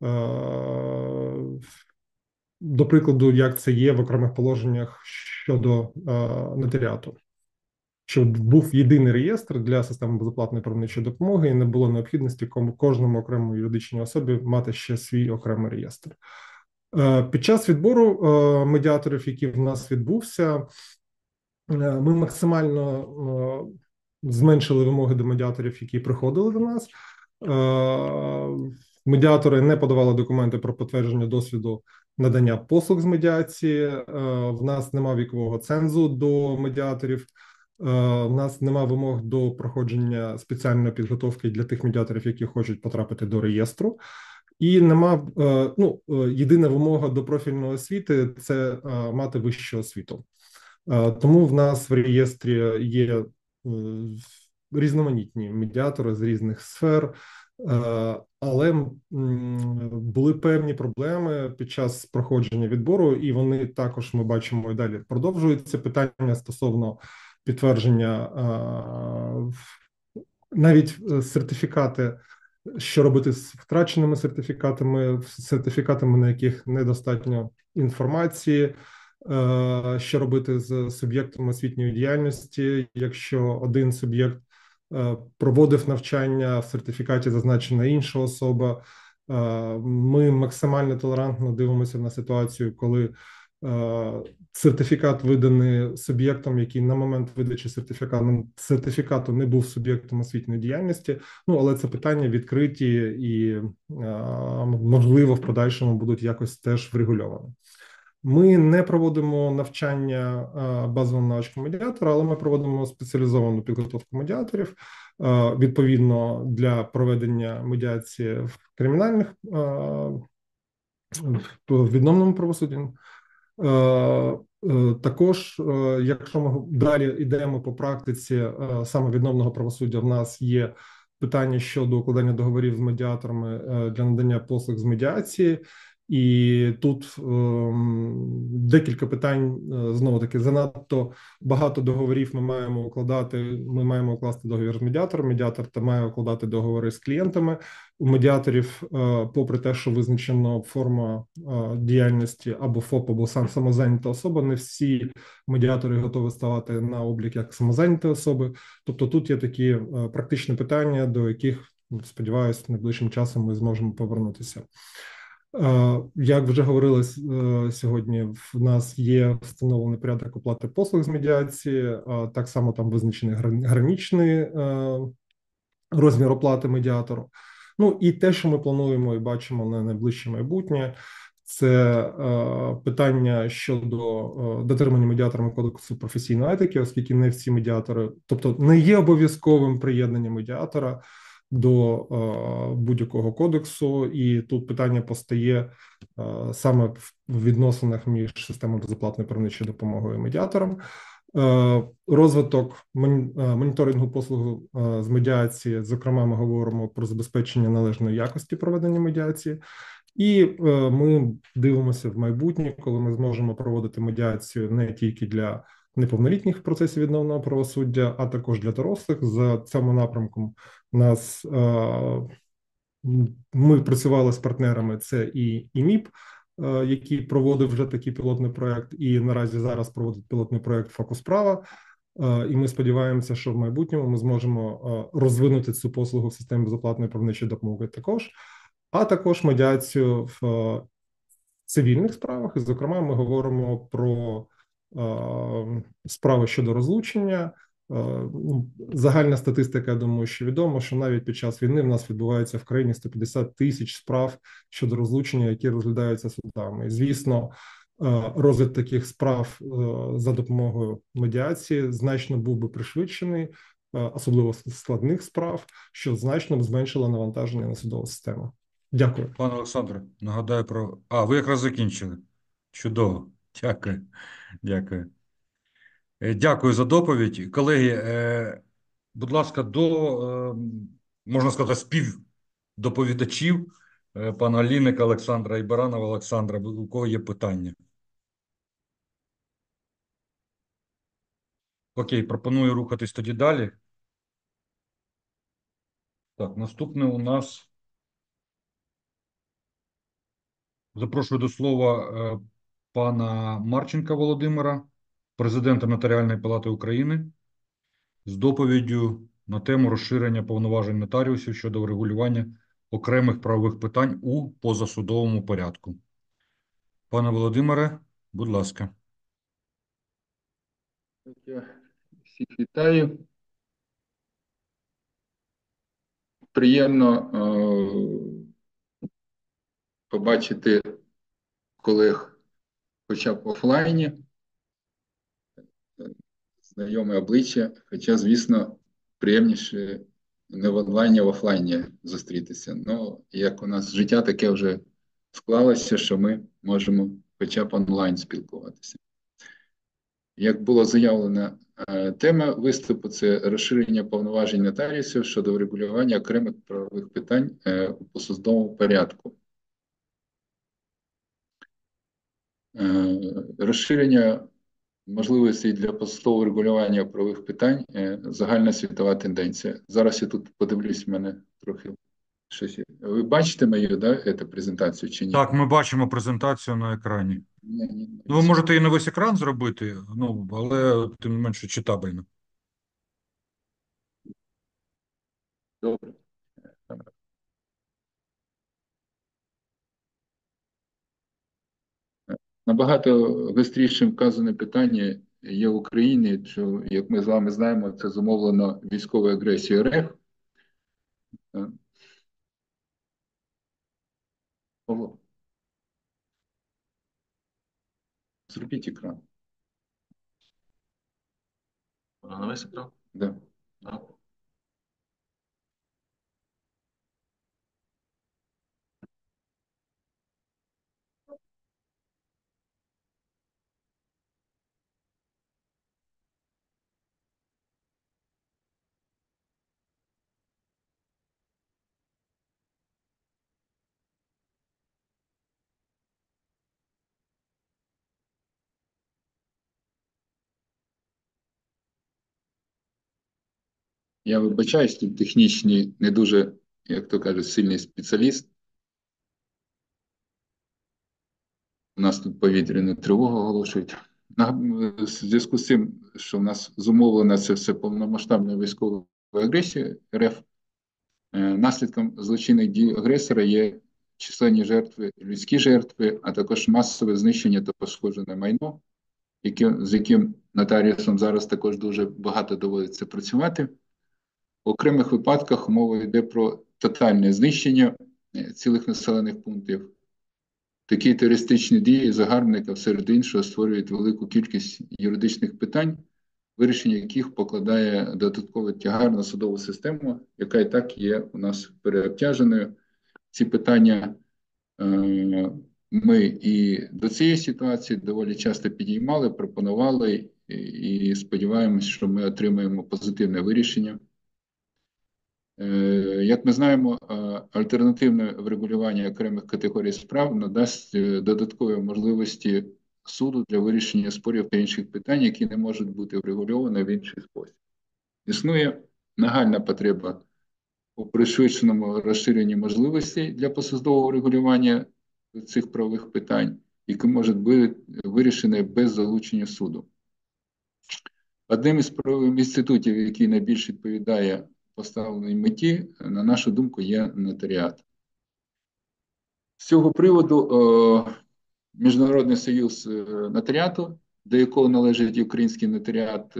До прикладу, як це є в окремих положеннях щодо нотаріату, щоб був єдиний реєстр для системи безоплатної правничої допомоги і не було необхідності кожному окремому юридичній особі мати ще свій окремий реєстр. Під час відбору медіаторів, який в нас відбувся, ми максимально зменшили вимоги до медіаторів, які приходили до нас. Медіатори не подавали документи про підтвердження досвіду надання послуг з медіації. В нас немає вікового цензу до медіаторів. В нас немає вимог до проходження спеціальної підготовки для тих медіаторів, які хочуть потрапити до реєстру. І нема єдина вимога до профільної освіти це мати вищу освіту. Тому в нас в реєстрі є різноманітні медіатори з різних сфер, але були певні проблеми під час проходження відбору, і вони також, ми бачимо, і далі продовжуються. Питання стосовно підтвердження, навіть сертифікати, що робити з втраченими сертифікатами, на яких недостатньо інформації, що робити з суб'єктом освітньої діяльності, якщо один суб'єкт проводив навчання, в сертифікаті зазначена інша особа. Ми максимально толерантно дивимося на ситуацію, коли сертифікат виданий суб'єктом, який на момент видачі сертифікату не був суб'єктом освітньої діяльності. Але це питання відкриті і, можливо, в подальшому будуть якось теж врегульовані. Ми не проводимо навчання базового навичку медіатора, але ми проводимо спеціалізовану підготовку медіаторів, відповідно для проведення медіації в кримінальних, в відновленому правосудді. Також, якщо ми далі йдемо по практиці саме відновленого правосуддя, в нас є питання щодо укладання договорів з медіаторами для надання послуг з медіації. І тут декілька питань, знову-таки, занадто багато договорів ми маємо укладати. Ми маємо укласти договір з медіатором, медіатор має укладати договори з клієнтами. У медіаторів, попри те, що визначено форма діяльності або ФОП, або самозайнята особа, не всі медіатори готові ставати на облік як самозайняті особи. Тобто тут є такі практичні питання, до яких, сподіваюся, найближчим часом ми зможемо повернутися. Як вже говорили сьогодні, в нас є встановлений порядок оплати послуг з медіації, так само там визначений граничний розмір оплати медіатору. І те, що ми плануємо і бачимо на найближче майбутнє, це питання щодо дотримання медіаторами кодексу професійної етики, оскільки не всі медіатори, тобто не є обов'язковим приєднання медіатора до будь-якого кодексу, і тут питання постає саме в відносинах між системою безоплатної правничої допомоги і медіатором. Розвиток моніторингу послуг з медіації, зокрема, ми говоримо про забезпечення належної якості проведення медіації, і ми дивимося в майбутнє, коли ми зможемо проводити медіацію не тільки для неповнолітніх в процесі відновленого правосуддя, а також для дорослих. За цьому напрямком ми працювали з партнерами, це і МІП, який проводив вже такий пілотний проект, і наразі зараз проводить пілотний проект «Фокус права». І ми сподіваємося, що в майбутньому ми зможемо розвинути цю послугу в системі безоплатної правничої допомоги також, а також медіацію в цивільних справах. І, зокрема, ми говоримо про справи щодо розлучення. Загальна статистика, я думаю, що відомо, що навіть під час війни в нас відбувається в країні 150 тисяч справ щодо розлучення, які розглядаються судами. І, звісно, розгляд таких справ за допомогою медіації значно був би пришвидшений, особливо складних справ, що значно б зменшило навантаження на судову систему. Дякую. Пане Олександре, нагадаю про... ви якраз закінчили. Чудово. Дякую. Дякую. Дякую за доповідь. Колеги, будь ласка, можна сказати, співдоповідачів, пана Лінника Олександра і Баранова Олександра, у кого є питання? Окей, пропоную рухатись тоді далі. Так, наступне у нас Запрошую до слова пана Марченка Володимира, президента Нотаріальної палати України, з доповіддю на тему розширення повноважень нотаріусів щодо врегулювання окремих правових питань у позасудовому порядку. Пане Володимире, будь ласка. Я всіх вітаю. Приємно побачити колег хоча б в офлайні, знайоме обличчя, хоча, звісно, приємніше не в онлайні, а в офлайні зустрітися. Ну, як у нас життя таке вже склалося, що ми можемо хоча б онлайн спілкуватися. Як було заявлено, тема виступу – це розширення повноважень нотаріусів щодо врегулювання окремих правових питань у посудовому порядку. Розширення можливостей для посудового регулювання правових питань – загальна світова тенденція. Зараз я тут подивлюсь, в мене трохи щось. Ви бачите мою, презентацію чи ні? Так, ми бачимо презентацію на екрані. Ні. Ну, ви можете і на весь екран зробити, але тим не менше читабельно. Добре. Набагато гостріше вказане питання є в Україні, що, як ми з вами знаємо, це зумовлено військовою агресією РФ. Павло, зробіть екран. На весь екран? Да. Да. Я вибачаюсь, тут технічний, не дуже, як то кажуть, сильний спеціаліст. У нас тут повітряну тривогу оголошують. В зв'язку з тим, що в нас зумовлено це все повномасштабною військовою агресією РФ, наслідком злочинних дій агресора є численні жертви, людські жертви, а також масове знищення та пошкоджене майно, з яким нотаріусам зараз також дуже багато доводиться працювати. В окремих випадках мова йде про тотальне знищення цілих населених пунктів. Такі терористичні дії загарбника, серед іншого, створюють велику кількість юридичних питань, вирішення яких покладає додатковий тягар на судову систему, яка і так є у нас переобтяженою. Ці питання ми і до цієї ситуації доволі часто підіймали, пропонували і сподіваємось, що ми отримаємо позитивне вирішення. Як ми знаємо, альтернативне врегулювання окремих категорій справ надасть додаткові можливості суду для вирішення спорів та інших питань, які не можуть бути врегульовані в інший спосіб. Існує нагальна потреба у пришвидшеному розширенні можливостей для посудового регулювання цих правових питань, які можуть бути вирішені без залучення суду. Одним із правових інститутів, який найбільш відповідає поставленій меті, на нашу думку, є нотаріат. З цього приводу Міжнародний союз нотаріату, до якого належить український нотаріат,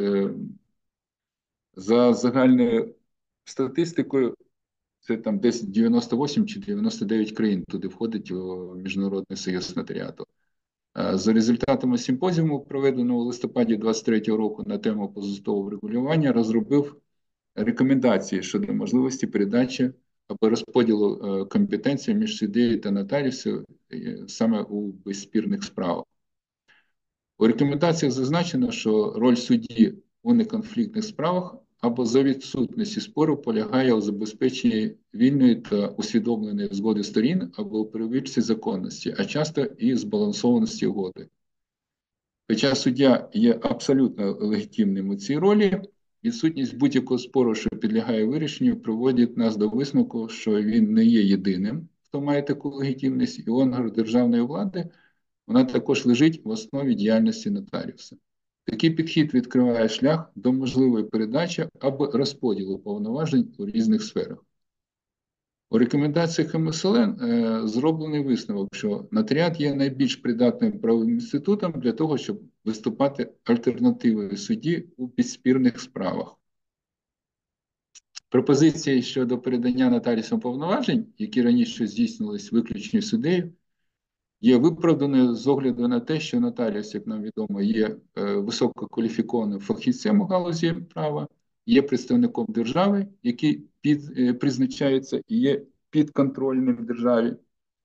за загальною статистикою, це там десь 98 чи 99 країн туди входить у Міжнародний союз нотаріату. За результатами симпозіуму, проведеного у листопаді 2023 року на тему позасудового регулювання, розробив рекомендації щодо можливості передачі або розподілу компетенцій між суддею та нотаріусом саме у безспірних справах. У рекомендаціях зазначено, що роль судді у неконфліктних справах або за відсутності спору полягає у забезпеченні вільної та усвідомленої згоди сторін або у перевірці законності, а часто і збалансованості угоди. Хоча суддя є абсолютно легітимним у цій ролі, відсутність будь-якого спору, що підлягає вирішенню, приводить нас до висновку, що він не є єдиним в хто має таку легітимність, і орган державної влади, вона також лежить в основі діяльності нотаріуса. Такий підхід відкриває шлях до можливої передачі або розподілу повноважень у різних сферах. У рекомендаціях МСЛН зроблений висновок, що нотаріат є найбільш придатним правовим інститутом для того, щоб виступати альтернативою судді у підспірних справах. Пропозиції щодо передання нотаріусам повноважень, які раніше здійснювалися виключно суддею, є виправданою з огляду на те, що нотаріус, як нам відомо, є висококваліфікованим фахівцем у галузі права, є представником держави, який призначається і є підконтрольним державі,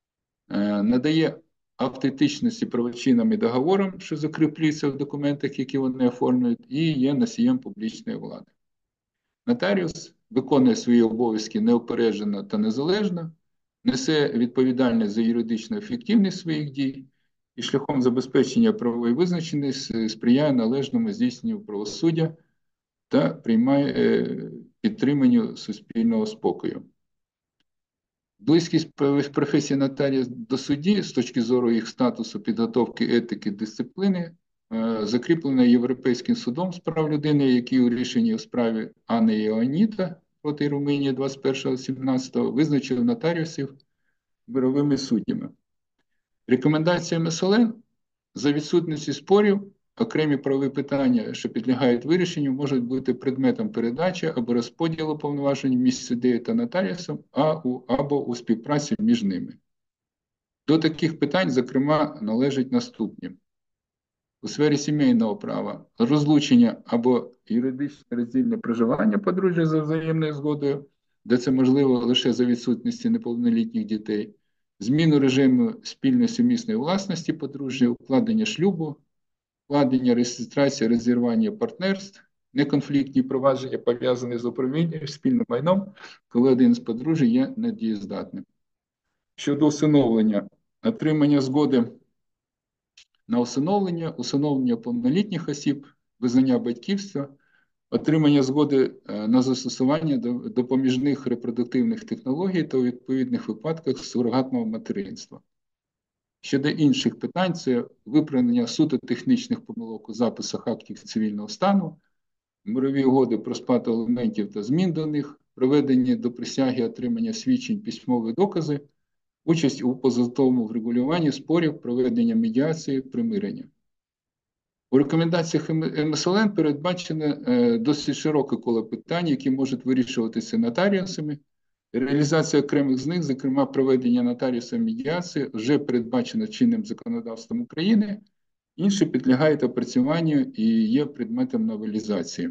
надає автентичності правочинам і договорам, що закріплюються в документах, які вони оформлюють, і є носієм публічної влади. Нотаріус виконує свої обов'язки неупереджено та незалежно, несе відповідальність за юридичну ефективність своїх дій і шляхом забезпечення правової визначеності сприяє належному здійсненню правосуддя та підтриманню суспільного спокою. Близькість професії нотаріуса до судді з точки зору їх статусу, підготовки, етики, дисципліни закріплена Європейським судом з прав людини, який у рішенні у справі Анни Іоанніта проти Румунії 21.17 визначив нотаріусів мировими суддями. Рекомендація МСЛН за відсутності спорів окремі правові питання, що підлягають вирішенню, можуть бути предметом передачі або розподілу повноважень між суддею та нотаріусом або у співпраці між ними. До таких питань, зокрема, належать наступні. У сфері сімейного права розлучення або юридичне роздільне проживання подружжя за взаємною згодою, де це можливо лише за відсутності неповнолітніх дітей, зміну режиму спільної сумісної власності подружжя, укладення шлюбу, укладення, реєстрація, розірвання партнерств, неконфліктні провадження, пов'язані з управлінням спільним майном, коли один з подружжя є недієздатним. Щодо усиновлення, отримання згоди на усиновлення повнолітніх осіб, визнання батьківства, отримання згоди на застосування допоміжних репродуктивних технологій та у відповідних випадках сурогатного материнства. Щодо інших питань, це виправлення суто технічних помилок у записах актів цивільного стану, мирові угоди про сплату аліментів та змін до них, проведення до присяги отримання свідчень, письмові докази, участь у позасудовому врегулюванні спорів, проведення медіації, примирення. У рекомендаціях МСЛН передбачено досить широке коло питань, які можуть вирішуватися нотаріусами. Реалізація окремих з них, зокрема проведення нотаріусом медіації, вже передбачено чинним законодавством України, інші підлягають опрацюванню і є предметом новелізації.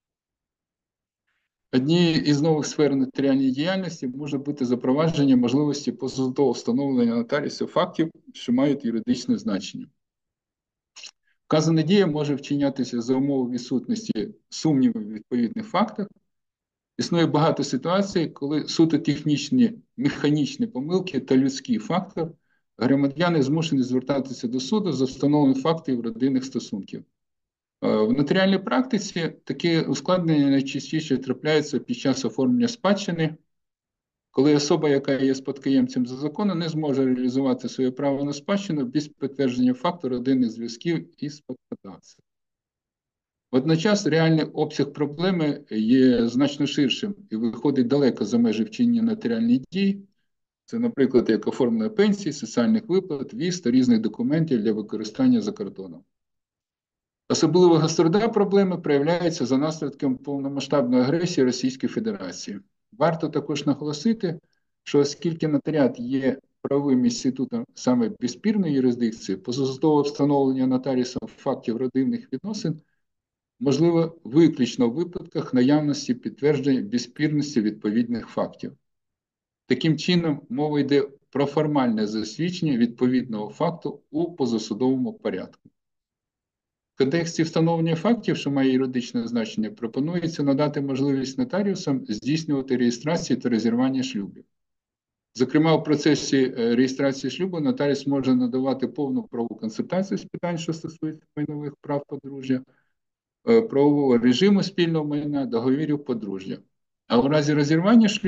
Однією із нових сфер нотаріальної діяльності може бути запровадження можливості позасудового встановлення нотаріусів фактів, що мають юридичне значення. Вказана дія може вчинятися за умови відсутності сумнівів у відповідних фактах. Існує багато ситуацій, коли суто технічні, механічні помилки та людський фактор громадяни змушені звертатися до суду за встановленням фактів родинних стосунків. В нотаріальній практиці такі ускладнення найчастіше трапляються під час оформлення спадщини, коли особа, яка є спадкоємцем за законом, не зможе реалізувати своє право на спадщину без підтвердження факту родинних зв'язків із спадкодавцем. Водночас реальний обсяг проблеми є значно ширшим і виходить далеко за межі вчинення нотаріальних дій. Це, наприклад, як оформлення пенсій, соціальних виплат, віз та різних документів для використання за кордоном. Особливо гострота проблеми проявляється за наслідком повномасштабної агресії Російської Федерації. Варто також наголосити, що оскільки нотаріат є правовим інститутом саме безспірної юрисдикції, позасудове встановлення нотаріусом фактів родинних відносин можливо виключно в випадках наявності підтверджень безспірності відповідних фактів. Таким чином, мова йде про формальне засвідчення відповідного факту у позасудовому порядку. В контексті встановлення фактів, що має юридичне значення, пропонується надати можливість нотаріусам здійснювати реєстрацію та розірвання шлюбів. Зокрема, у процесі реєстрації шлюбу нотаріус може надавати повну правову консультацію з питань, що стосуються майнових прав подружжя, правового режиму спільного майна, договірів подружжя. А у разі розірвання шлюбу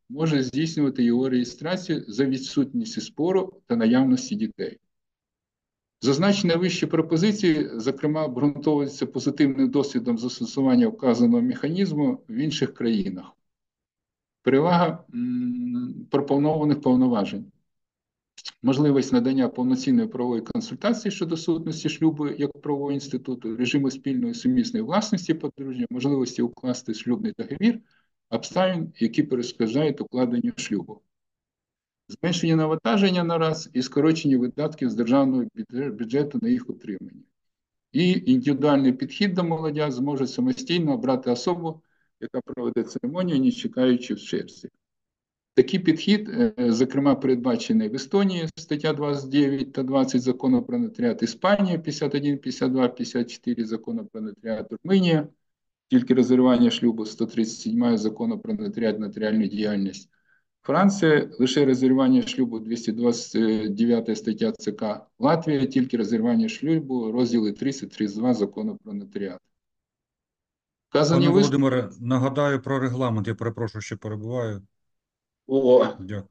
може здійснювати його реєстрацію за відсутністю спору та наявності дітей. Зазначені вищі пропозиції, зокрема, обґрунтовуються позитивним досвідом застосування вказаного механізму в інших країнах. Перевага пропонованих повноважень. Можливість надання повноцінної правової консультації щодо сутності шлюбу як правового інституту, режиму спільної сумісної власності подружжя, можливості укласти шлюбний договір, обставин, які перешкоджають укладенню шлюбу. Зменшення навантаження на раз і скорочення видатків з державного бюджету на їх утримання. І індивідуальний підхід до молодя зможе самостійно обрати особу, яка проведе церемонію, не чекаючи в черзі. Такий підхід, зокрема, передбачений в Естонії, стаття 29 та 20 Закону про нотаріат, Іспанія, 51, 52, 54 Закону про нотаріат, Румунія, тільки розірвання шлюбу, 137 Закону про нотаріат, нотаріальну діяльність. Франція, лише розірвання шлюбу, 229 стаття ЦК. Латвія, тільки розірвання шлюбу, розділи 30-32 Закону про нотаріат. Пане Володимире, нагадаю про регламент, я перепрошую, що перебуваю. Дякую.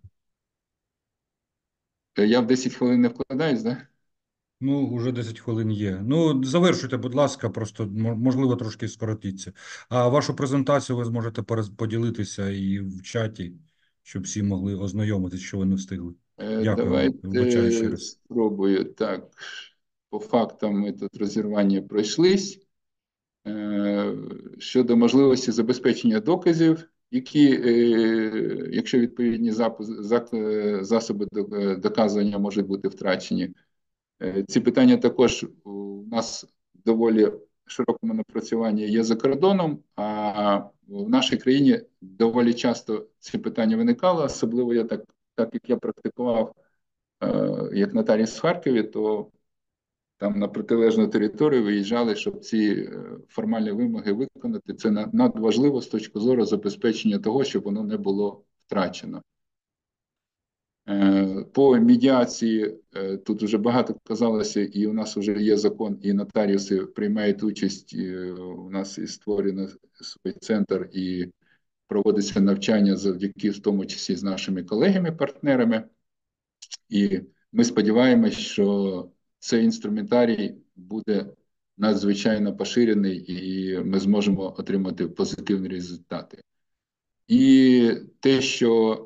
Я в 10 хвилин не вкладаюсь, так? Да? Ну, уже 10 хвилин є. Ну, завершуйте, будь ласка, просто, можливо, трошки скоротіться. А вашу презентацію ви зможете поділитися і в чаті, щоб всі могли ознайомитися, що ви не встигли. Дякую. Давайте спробую. Так, по фактам ми тут розірвання пройшлись. Щодо можливості забезпечення доказів, які, якщо відповідні засоби доказування можуть бути втрачені. Ці питання також у нас доволі широкому напрацюванні є за кордоном, а в нашій країні доволі часто ці питання виникали, особливо я так як я практикував як нотаріус в Харкові, то там на протилежну територію виїжджали, щоб ці формальні вимоги виконати. Це надважливо з точки зору забезпечення того, щоб воно не було втрачено. По медіації тут вже багато казалося, і у нас вже є закон, і нотаріуси приймають участь, у нас і створено свій центр, і проводиться навчання завдяки, в тому числі з нашими колегами-партнерами. І ми сподіваємось, що цей інструментарій буде надзвичайно поширений, і ми зможемо отримати позитивні результати. І те, що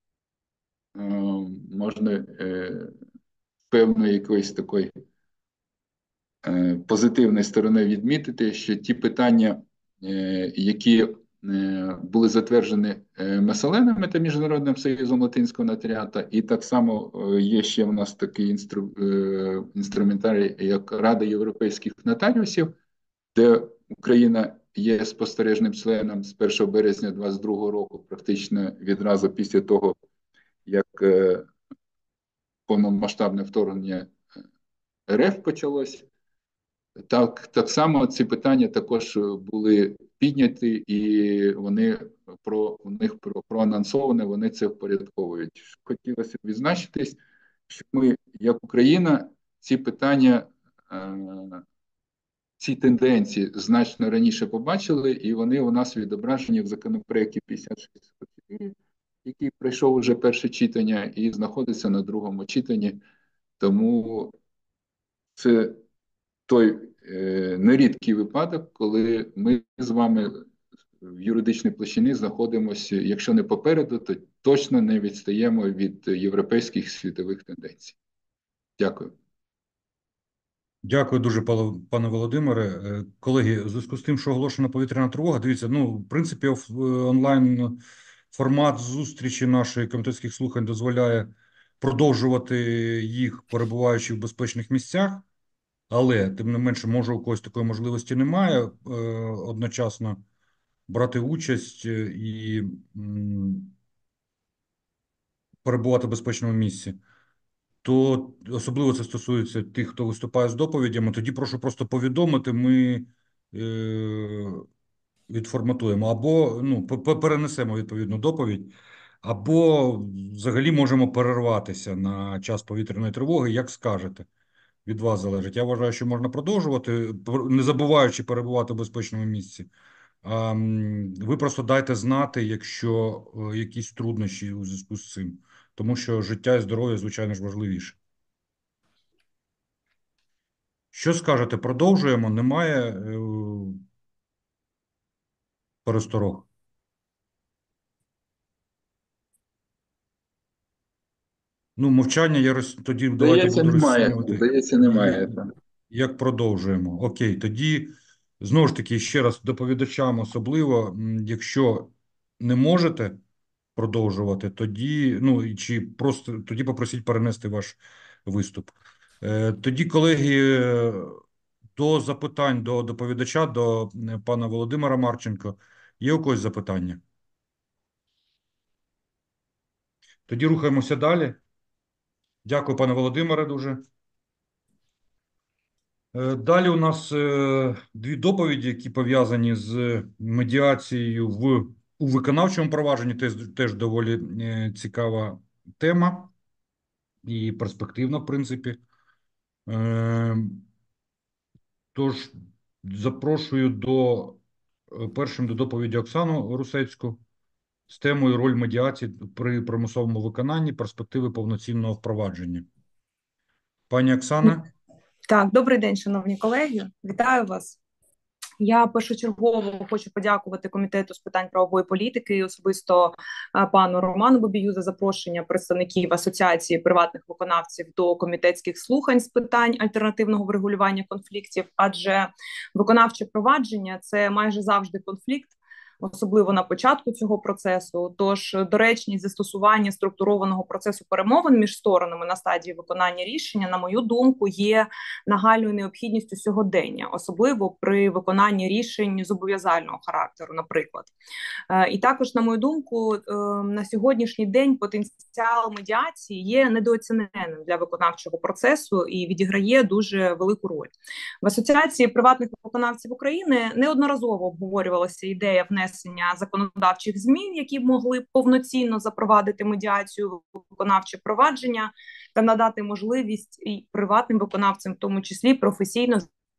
можна певної якоїсь такої позитивної сторони відмітити, що ті питання, які були затверджені Месоленами та Міжнародним союзом латинського нотаріату, і так само є ще в нас такий інструментарій, як Рада європейських нотаріусів, де Україна є спостережним членом з 1 березня 2022 року, практично відразу після того, як повномасштабне вторгнення РФ почалось. Так само ці питання також були підняті, і вони у них проанонсовано, вони це впорядковують. Хотілося б відзначитись, що ми, як Україна, ці питання, ці тенденції значно раніше побачили, і вони у нас відображені в законопроекті 5644, який пройшов уже перше читання і знаходиться на другому читанні. Тому це той нерідкий випадок, коли ми з вами в юридичній площині знаходимося, якщо не попереду, то точно не відстаємо від європейських світових тенденцій. Дякую. Дякую дуже, пане Володимире. Колеги, у зв'язку з тим, що оголошена повітряна тривога, дивіться, в принципі, онлайн формат зустрічі нашої комітетських слухань дозволяє продовжувати їх, перебуваючи в безпечних місцях, але, тим не менше, може, у когось такої можливості немає одночасно брати участь і перебувати в безпечному місці. То особливо це стосується тих, хто виступає з доповідями, тоді прошу просто повідомити, ми відформатуємо, або перенесемо відповідну доповідь, або взагалі можемо перерватися на час повітряної тривоги, як скажете. Від вас залежить. Я вважаю, що можна продовжувати, не забуваючи перебувати в безпечному місці. Ви просто дайте знати, якщо якісь труднощі у зв'язку з цим, тому що життя і здоров'я, звичайно ж, важливіше. Що скажете? Продовжуємо? Немає пересторог? Ну, мовчання я тоді давайте буду розцінювати. Здається, немає. Як продовжуємо? Окей, тоді знову ж таки ще раз доповідачам особливо, якщо не можете продовжувати, тоді, ну, чи просто тоді попросіть перенести ваш виступ. Тоді, колеги, до запитань до доповідача, до пана Володимира Марченко. Є у когось запитання? Тоді рухаємося далі. Дякую, пане Володимире, дуже. Далі у нас дві доповіді, які пов'язані з медіацією у виконавчому провадженні. Теж доволі цікава тема і перспективна, в принципі. Тож запрошую першим до доповіді Оксану Русецьку з темою «Роль медіації при примусовому виконанні. Перспективи повноцінного впровадження». Пані Оксана. Так, добрий день, шановні колеги. Вітаю вас. Я першочергово хочу подякувати Комітету з питань правової політики і особисто пану Роману Бабію за запрошення представників Асоціації приватних виконавців до комітетських слухань з питань альтернативного врегулювання конфліктів, адже виконавче провадження – це майже завжди конфлікт, особливо на початку цього процесу. Тож доречність застосування структурованого процесу перемовин між сторонами на стадії виконання рішення, на мою думку, є нагальною необхідністю сьогодення, особливо при виконанні рішень зобов'язального характеру, наприклад. І також, на мою думку, на сьогоднішній день потенціал медіації є недооціненим для виконавчого процесу і відіграє дуже велику роль. В Асоціації приватних виконавців України неодноразово обговорювалася ідея внесення законодавчих змін, які б могли повноцінно запровадити медіацію в виконавче провадження та надати можливість і приватним виконавцям, в тому числі, професійно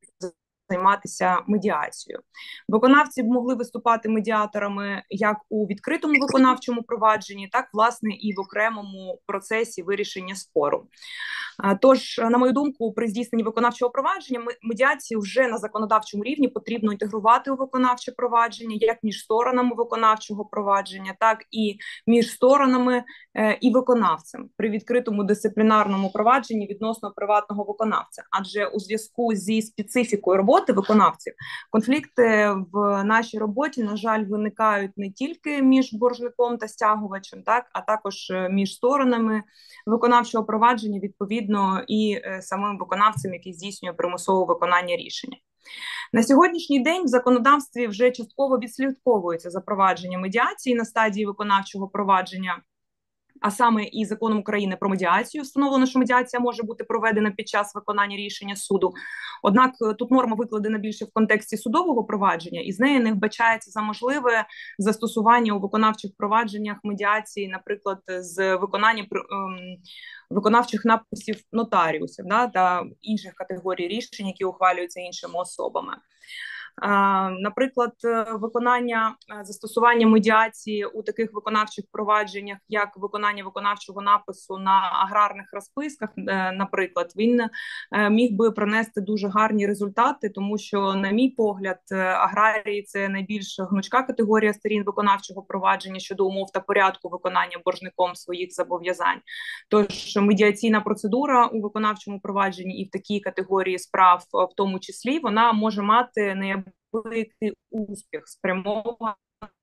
займатися медіацією. Виконавці б могли виступати медіаторами як у відкритому виконавчому провадженні, так, власне, і в окремому процесі вирішення спору. Тож, на мою думку, при здійсненні виконавчого провадження медіацію вже на законодавчому рівні потрібно інтегрувати у виконавче провадження як між сторонами виконавчого провадження, так і між сторонами і виконавцем при відкритому дисциплінарному провадженні відносно приватного виконавця. Адже у зв'язку зі специфікою роботи виконавців конфлікти в нашій роботі, на жаль, виникають не тільки між боржником та стягувачем, так, а також між сторонами виконавчого провадження, відповідно, і самим виконавцем, який здійснює примусове виконання рішення. На сьогоднішній день в законодавстві вже частково відслідковується запровадження медіації на стадії виконавчого провадження, а саме і Законом України про медіацію встановлено, що медіація може бути проведена під час виконання рішення суду. Однак тут норма викладена більше в контексті судового провадження, і з нею не вбачається за можливе застосування у виконавчих провадженнях медіації, наприклад, з виконання виконавчих написів нотаріусів, та інших категорій рішень, які ухвалюються іншими особами. Наприклад, виконання застосування медіації у таких виконавчих провадженнях, як виконання виконавчого напису на аграрних розписках, наприклад, він міг би принести дуже гарні результати, тому що, на мій погляд, аграрії – це найбільш гнучка категорія сторін виконавчого провадження щодо умов та порядку виконання боржником своїх зобов'язань. Тож медіаційна процедура у виконавчому провадженні і в такій категорії справ, в тому числі, вона може мати неабиякий успіх, спрямований,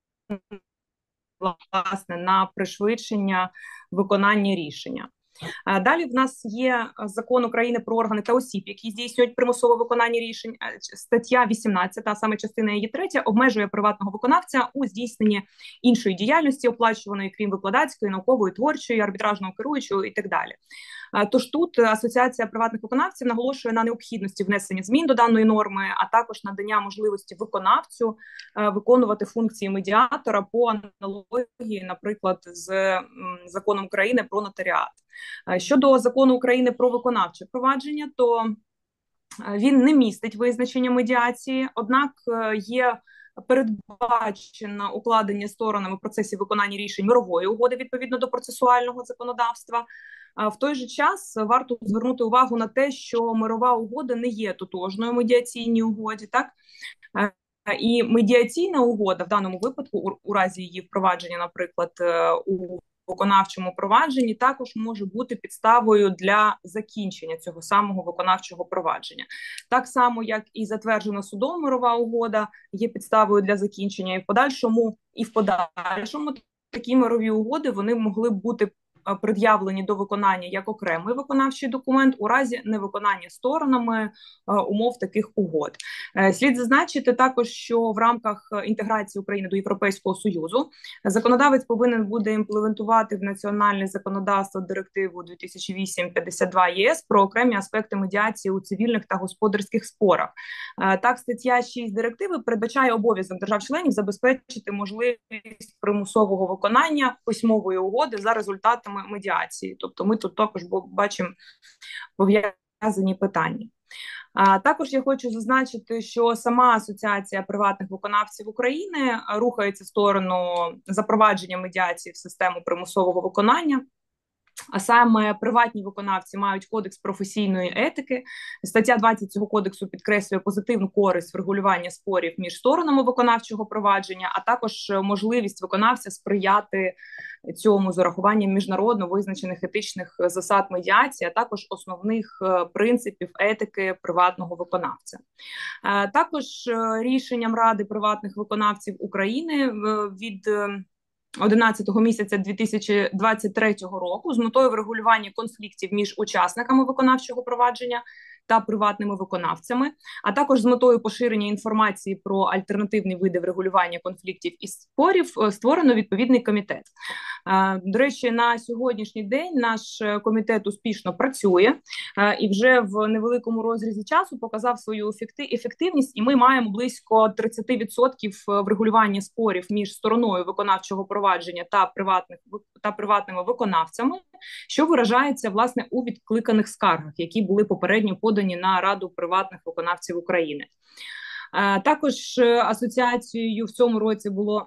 власне, на пришвидшення виконання рішення. Далі в нас є Закон України про органи та осіб, які здійснюють примусове виконання рішень. Стаття 18, а саме частина її 3, обмежує приватного виконавця у здійсненні іншої діяльності, оплачуваної, крім викладацької, наукової, творчої, арбітражного керуючого і так далі. Тож тут Асоціація приватних виконавців наголошує на необхідності внесення змін до даної норми, а також надання можливості виконавцю виконувати функції медіатора по аналогії, наприклад, з Законом України про нотаріат. Щодо Закону України про виконавче провадження, то він не містить визначення медіації, однак є передбачено укладення сторонами в процесі виконання рішень мирової угоди відповідно до процесуального законодавства. В той же час варто звернути увагу на те, що мирова угода не є тотожною медіаційній угоді, так? І медіаційна угода в даному випадку, у разі її впровадження, наприклад, у виконавчому провадженні, також може бути підставою для закінчення цього самого виконавчого провадження. Так само, як і затверджена судом мирова угода є підставою для закінчення, і в подальшому такі мирові угоди вони могли б бути пред'явлені до виконання як окремий виконавчий документ у разі невиконання сторонами умов таких угод. Слід зазначити також, що в рамках інтеграції України до Європейського Союзу законодавець повинен буде імплементувати в національне законодавство директиву 2008/52 ЄС про окремі аспекти медіації у цивільних та господарських спорах. Так, стаття 6 директиви передбачає обов'язок держав-членів забезпечити можливість примусового виконання письмової угоди за результатами медіації. Тобто ми тут також бачимо пов'язані питання. Також я хочу зазначити, що сама Асоціація приватних виконавців України рухається в сторону запровадження медіації в систему примусового виконання. А саме приватні виконавці мають кодекс професійної етики. Стаття 20 цього кодексу підкреслює позитивну користь врегулювання спорів між сторонами виконавчого провадження, а також можливість виконавця сприяти цьому з урахуванням міжнародно визначених етичних засад медіації, а також основних принципів етики приватного виконавця. Також рішенням Ради приватних виконавців України від 11 місяця 2023 року з метою врегулювання конфліктів між учасниками виконавчого провадження та приватними виконавцями, а також з метою поширення інформації про альтернативні види врегулювання конфліктів і спорів створено відповідний комітет. До речі, на сьогоднішній день наш комітет успішно працює і вже в невеликому розрізі часу показав свою ефективність, і ми маємо близько 30% врегулювання спорів між стороною виконавчого провадження та приватними виконавцями, що виражається, власне, у відкликаних скаргах, які були попередньо подані на Раду приватних виконавців України. Також асоціацією в цьому році було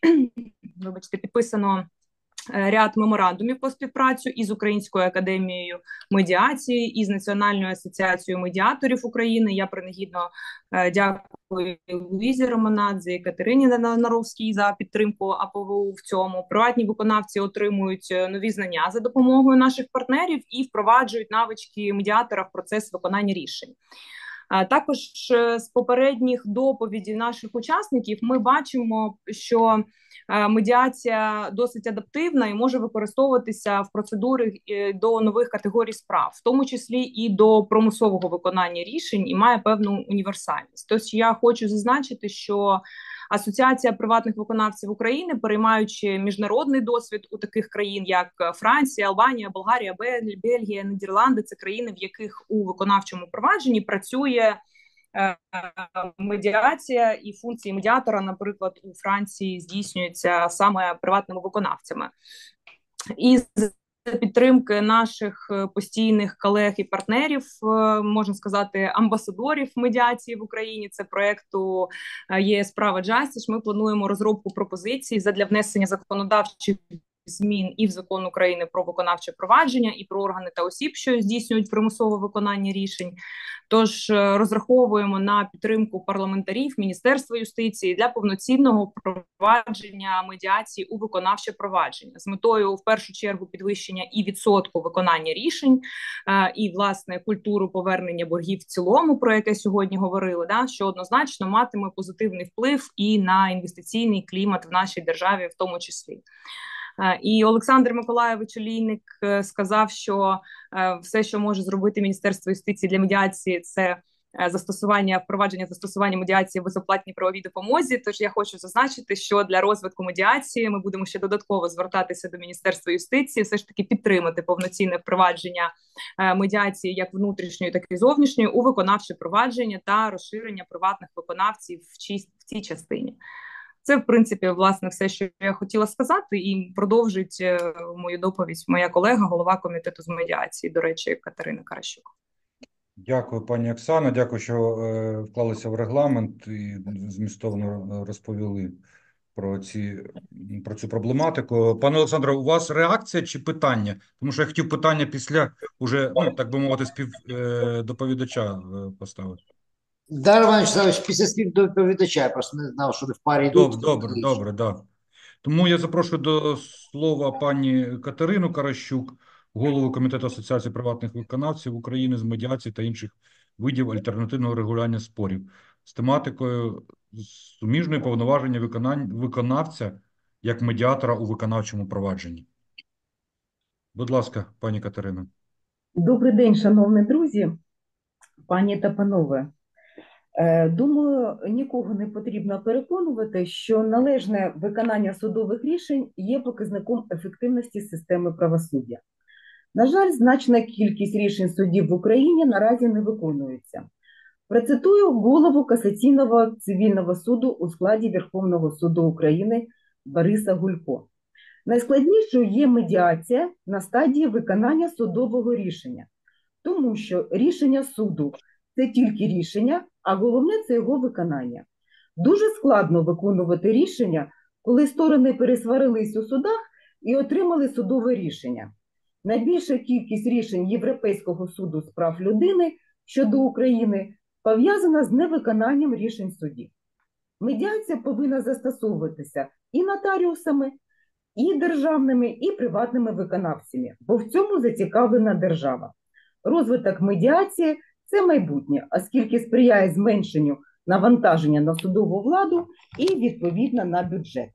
підписано ряд меморандумів по співпрацю із Українською академією медіації, із Національною асоціацією медіаторів України. Я принагідно дякую Луїзі Романадзе і Катерині Наровській за підтримку АПВУ в цьому. Приватні виконавці отримують нові знання за допомогою наших партнерів і впроваджують навички медіатора в процес виконання рішень. Також з попередніх доповідей наших учасників ми бачимо, що медіація досить адаптивна і може використовуватися в процедурі до нових категорій справ, в тому числі і до примусового виконання рішень, і має певну універсальність. Тож я хочу зазначити, що Асоціація приватних виконавців України, переймаючи міжнародний досвід у таких країн, як Франція, Албанія, Болгарія, Бельгія, Нідерланди, це країни, в яких у виконавчому провадженні працює медіація, і функції медіатора, наприклад, у Франції здійснюються саме приватними виконавцями. І за підтримки наших постійних колег і партнерів, можна сказати, амбасадорів медіації в Україні, це проєкту ЄС Права Justice, ми плануємо розробку пропозицій задля внесення законодавчих змін і в Закон України про виконавче провадження, і про органи та осіб, що здійснюють примусове виконання рішень. Тож розраховуємо на підтримку парламентарів, Міністерства юстиції для повноцінного впровадження медіації у виконавче провадження з метою, в першу чергу, підвищення і відсотку виконання рішень, і, власне, культуру повернення боргів в цілому, про яке сьогодні говорили, що однозначно матиме позитивний вплив і на інвестиційний клімат в нашій державі в тому числі. І Олександр Миколайович Олійник сказав, що все, що може зробити Міністерство юстиції для медіації, це впровадження застосування медіації в безоплатній правовій допомозі. Тож я хочу зазначити, що для розвитку медіації ми будемо ще додатково звертатися до Міністерства юстиції, все ж таки підтримати повноцінне впровадження медіації як внутрішньої, так і зовнішньої у виконавче провадження та розширення приватних виконавців в цій частині. Це, в принципі, власне, все, що я хотіла сказати, і продовжить мою доповідь моя колега, голова комітету з медіації, до речі, Катерина Каращук. Дякую, пані Оксано. Дякую, що вклалися в регламент і змістовно розповіли про цю проблематику. Пане Олександре, у вас реакція чи питання? Тому що я хотів питання після уже, ну, так би мовити, співдоповідача поставити. Да, Роман Вячеславович, після співдоповідача, я просто не знав, що ви в парі йдуть. Добре, да. Тому я запрошую до слова пані Катерину Каращук, голову Комітету Асоціації приватних виконавців України з медіації та інших видів альтернативного регулювання спорів з тематикою суміжної повноваження виконавця як медіатора у виконавчому провадженні. Будь ласка, пані Катерина. Добрий день, шановні друзі, пані та панове. Думаю, нікого не потрібно переконувати, що належне виконання судових рішень є показником ефективності системи правосуддя. На жаль, значна кількість рішень судів в Україні наразі не виконується. Процитую голову Касаційного цивільного суду у складі Верховного суду України Бориса Гулько. Найскладнішою є медіація на стадії виконання судового рішення, тому що рішення суду – це тільки рішення, а головне – це його виконання. Дуже складно виконувати рішення, коли сторони пересварились у судах і отримали судове рішення. Найбільша кількість рішень Європейського суду з прав людини щодо України пов'язана з невиконанням рішень судів. Медіація повинна застосовуватися і нотаріусами, і державними, і приватними виконавцями, бо в цьому зацікавлена держава. Розвиток медіації – це майбутнє, оскільки сприяє зменшенню навантаження на судову владу і, відповідно, на бюджет.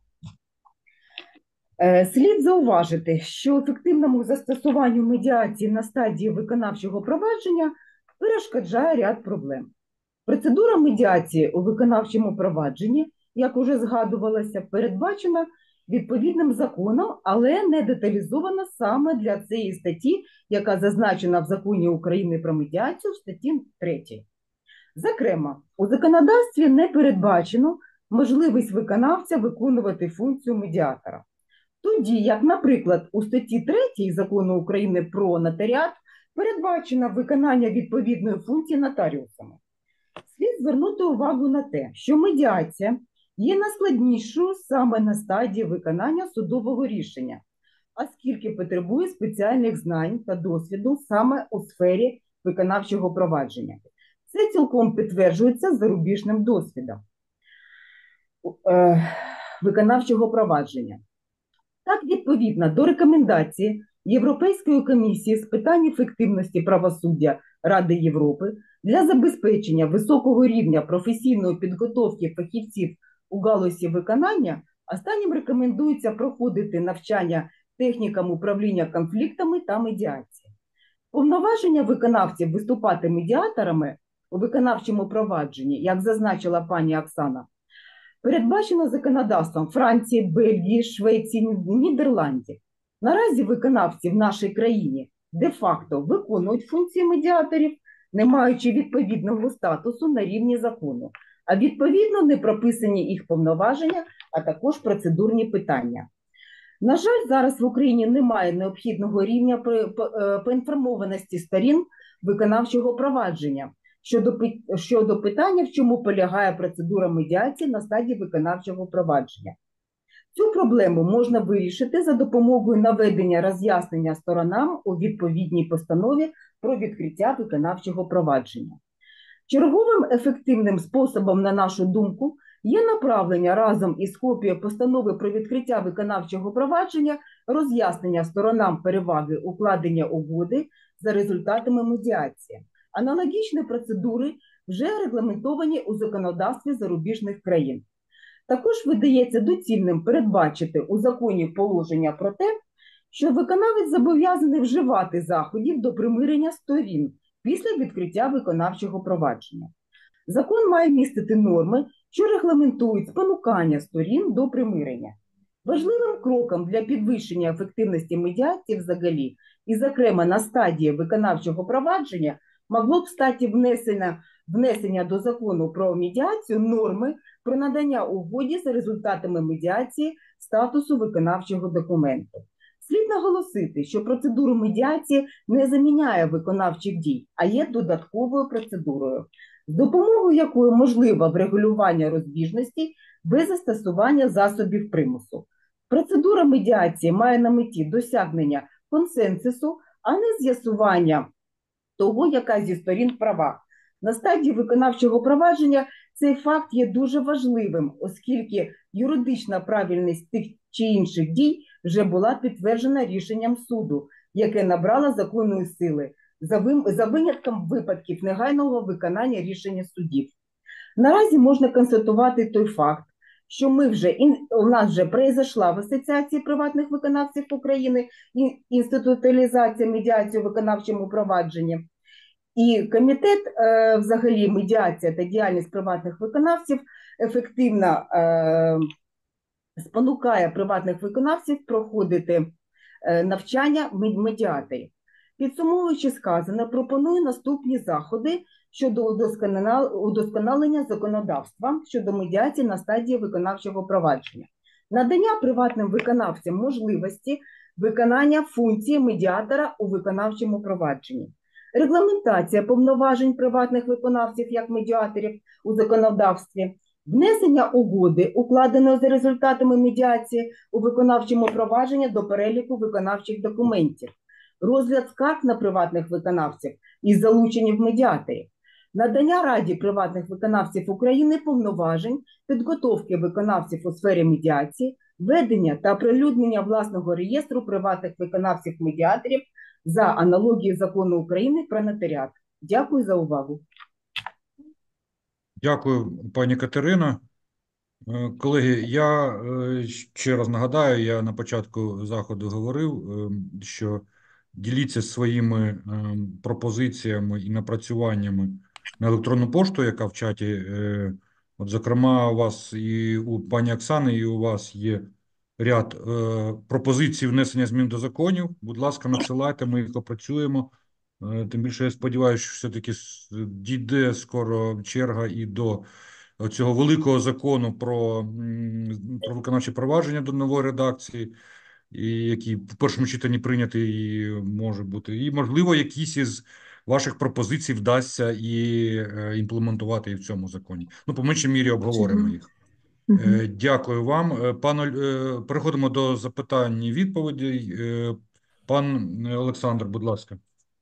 Слід зауважити, що ефективному застосуванню медіації на стадії виконавчого провадження перешкоджає ряд проблем. Процедура медіації у виконавчому провадженні, як уже згадувалося, передбачена відповідним законом, але не деталізована саме для цієї статті, яка зазначена в Законі України про медіацію в статті 3. Зокрема, у законодавстві не передбачено можливість виконавця виконувати функцію медіатора. Тоді, як, наприклад, у статті 3 Закону України про нотаріат передбачено виконання відповідної функції нотаріусами. Слід звернути увагу на те, що медіація є найскладнішою саме на стадії виконання судового рішення, оскільки потребує спеціальних знань та досвіду саме у сфері виконавчого провадження. Це цілком підтверджується зарубіжним досвідом виконавчого провадження. Так, відповідно до рекомендації Європейської комісії з питань ефективності правосуддя Ради Європи для забезпечення високого рівня професійної підготовки фахівців у галузі виконання, останнім рекомендується проходити навчання технікам управління конфліктами та медіації. Повноваження виконавців виступати медіаторами у виконавчому провадженні, як зазначила пані Оксана, передбачено законодавством Франції, Бельгії, Швеції, Нідерландів. Наразі виконавці в нашій країні де-факто виконують функції медіаторів, не маючи відповідного статусу на рівні закону, а відповідно не прописані їх повноваження, а також процедурні питання. На жаль, зараз в Україні немає необхідного рівня поінформованості сторін виконавчого провадження щодо питання, в чому полягає процедура медіації на стадії виконавчого провадження. Цю проблему можна вирішити за допомогою наведення роз'яснення сторонам у відповідній постанові про відкриття виконавчого провадження. Черговим ефективним способом, на нашу думку, є направлення разом із копією постанови про відкриття виконавчого провадження роз'яснення сторонам переваги укладення угоди за результатами медіації. Аналогічні процедури вже регламентовані у законодавстві зарубіжних країн. Також видається доцільним передбачити у законі положення про те, що виконавець зобов'язаний вживати заходів до примирення сторін після відкриття виконавчого провадження. Закон має містити норми, що регламентують спонукання сторін до примирення. Важливим кроком для підвищення ефективності медіації взагалі, і зокрема на стадії виконавчого провадження, могло б стати внесення до закону про медіацію норми про надання угоді за результатами медіації статусу виконавчого документу. Слід наголосити, що процедуру медіації не заміняє виконавчих дій, а є додатковою процедурою, з допомогою якої можливе врегулювання розбіжностей без застосування засобів примусу. Процедура медіації має на меті досягнення консенсусу, а не з'ясування того, яка зі сторін права. На стадії виконавчого провадження цей факт є дуже важливим, оскільки юридична правильність тих чи інших дій вже була підтверджена рішенням суду, яке набрало законної сили, за винятком випадків негайного виконання рішення судів. Наразі можна констатувати той факт, що у нас вже произошла в Асоціації приватних виконавців України інституалізація медіації у виконавчому провадженні. І комітет, взагалі, медіація та діяльність приватних виконавців ефективно спонукає приватних виконавців проходити навчання медіаторів. Підсумовуючи сказане, пропоную наступні заходи щодо удосконалення законодавства щодо медіації на стадії виконавчого провадження. Надання приватним виконавцям можливості виконання функції медіатора у виконавчому провадженні. Регламентація повноважень приватних виконавців як медіаторів у законодавстві, внесення угоди, укладеної за результатами медіації у виконавчому провадженні до переліку виконавчих документів, розгляд скарг на приватних виконавців із залученням медіаторів, надання Раді приватних виконавців України повноважень, підготовки виконавців у сфері медіації, ведення та оприлюднення власного реєстру приватних виконавців-медіаторів за аналогією закону України про нотаріат. Дякую за увагу. Дякую, пані Катерино. Колеги, я ще раз нагадаю, я на початку заходу говорив, що діліться своїми пропозиціями і напрацюваннями на електронну пошту, яка в чаті. От, зокрема, у вас і у пані Оксани, і у вас є ряд пропозицій внесення змін до законів. Будь ласка, надсилайте, ми їх опрацюємо. Тим більше я сподіваюся, що все-таки дійде скоро черга і до цього великого закону про виконавче провадження до нової редакції, і який в першому читанні прийнятий і може бути. І, можливо, якісь із ваших пропозицій вдасться і імплементувати і в цьому законі. Ну, по меншій мірі обговоримо їх. Дякую вам. Переходимо до запитань і відповідей. Пан Олександр, будь ласка.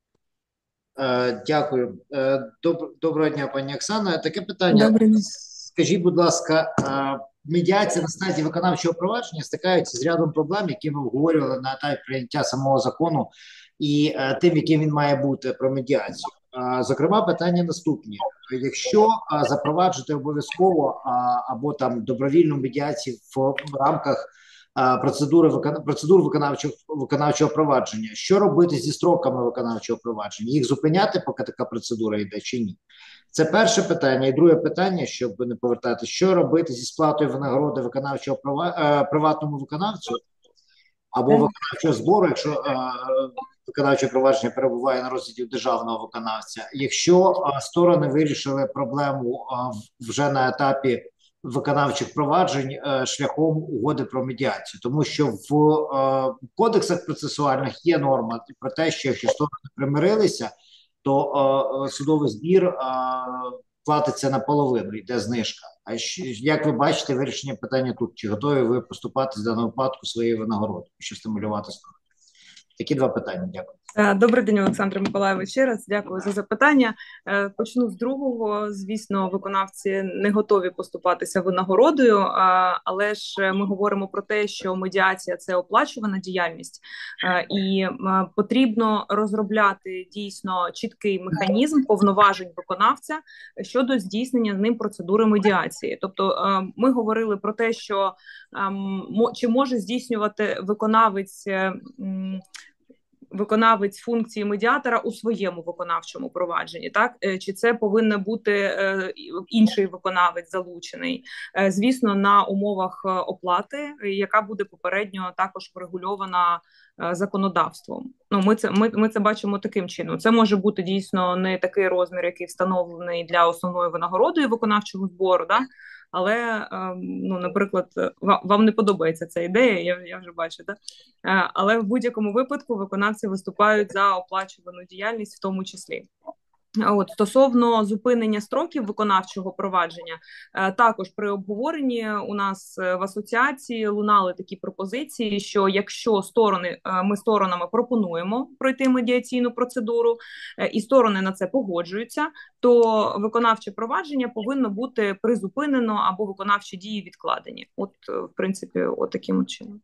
Дякую. Доброго дня, пані Оксана. Таке питання. Скажіть, будь ласка, медіація на стадії виконавчого провадження стикається з рядом проблем, які ми обговорювали на етапі прийняття самого закону і тим, яким він має бути про медіацію. Зокрема, питання наступні. Якщо запроваджувати обов'язково або там добровільну медіацію в рамках процедур виконавчого провадження, що робити зі строками виконавчого провадження? Їх зупиняти, поки така процедура йде, чи ні? Це перше питання. І друге питання, щоб не повертати, що робити зі сплатою винагороди приватному виконавцю або виконавчого збору, якщо виконавче провадження перебуває на розгляді державного виконавця, якщо сторони вирішили проблему вже на етапі виконавчих проваджень шляхом угоди про медіацію. Тому що в кодексах процесуальних є норма про те, що якщо сторони примирилися, то судовий збір платиться наполовину, йде знижка. А як ви бачите, вирішення питання тут? Чи готові ви поступати з даного випадку своєю винагородою, щоб стимулювати сторони? Такі два питання. Дякую. Добрий день, Олександр Миколайович. Ще раз дякую за запитання. Почну з другого. Звісно, виконавці не готові поступатися винагородою, але ж ми говоримо про те, що медіація – це оплачувана діяльність, і потрібно розробляти дійсно чіткий механізм повноважень виконавця щодо здійснення ним процедури медіації. Тобто ми говорили про те, що чи може здійснювати виконавець функції медіатора у своєму виконавчому провадженні, так? Чи це повинен бути інший виконавець залучений? Звісно, на умовах оплати, яка буде попередньо також врегульована законодавством. Ну, ми це бачимо таким чином. Це може бути дійсно не такий розмір, який встановлений для основної винагороди виконавчого збору, да? але, ну, наприклад, вам не подобається ця ідея, я вже бачу, да? Але в будь-якому випадку виконавці виступають за оплачувану діяльність в тому числі. От стосовно зупинення строків виконавчого провадження, також при обговоренні у нас в асоціації лунали такі пропозиції, що якщо ми сторонами пропонуємо пройти медіаційну процедуру, і сторони на це погоджуються, то виконавче провадження повинно бути призупинено або виконавчі дії відкладені. От, в принципі, от таким чином.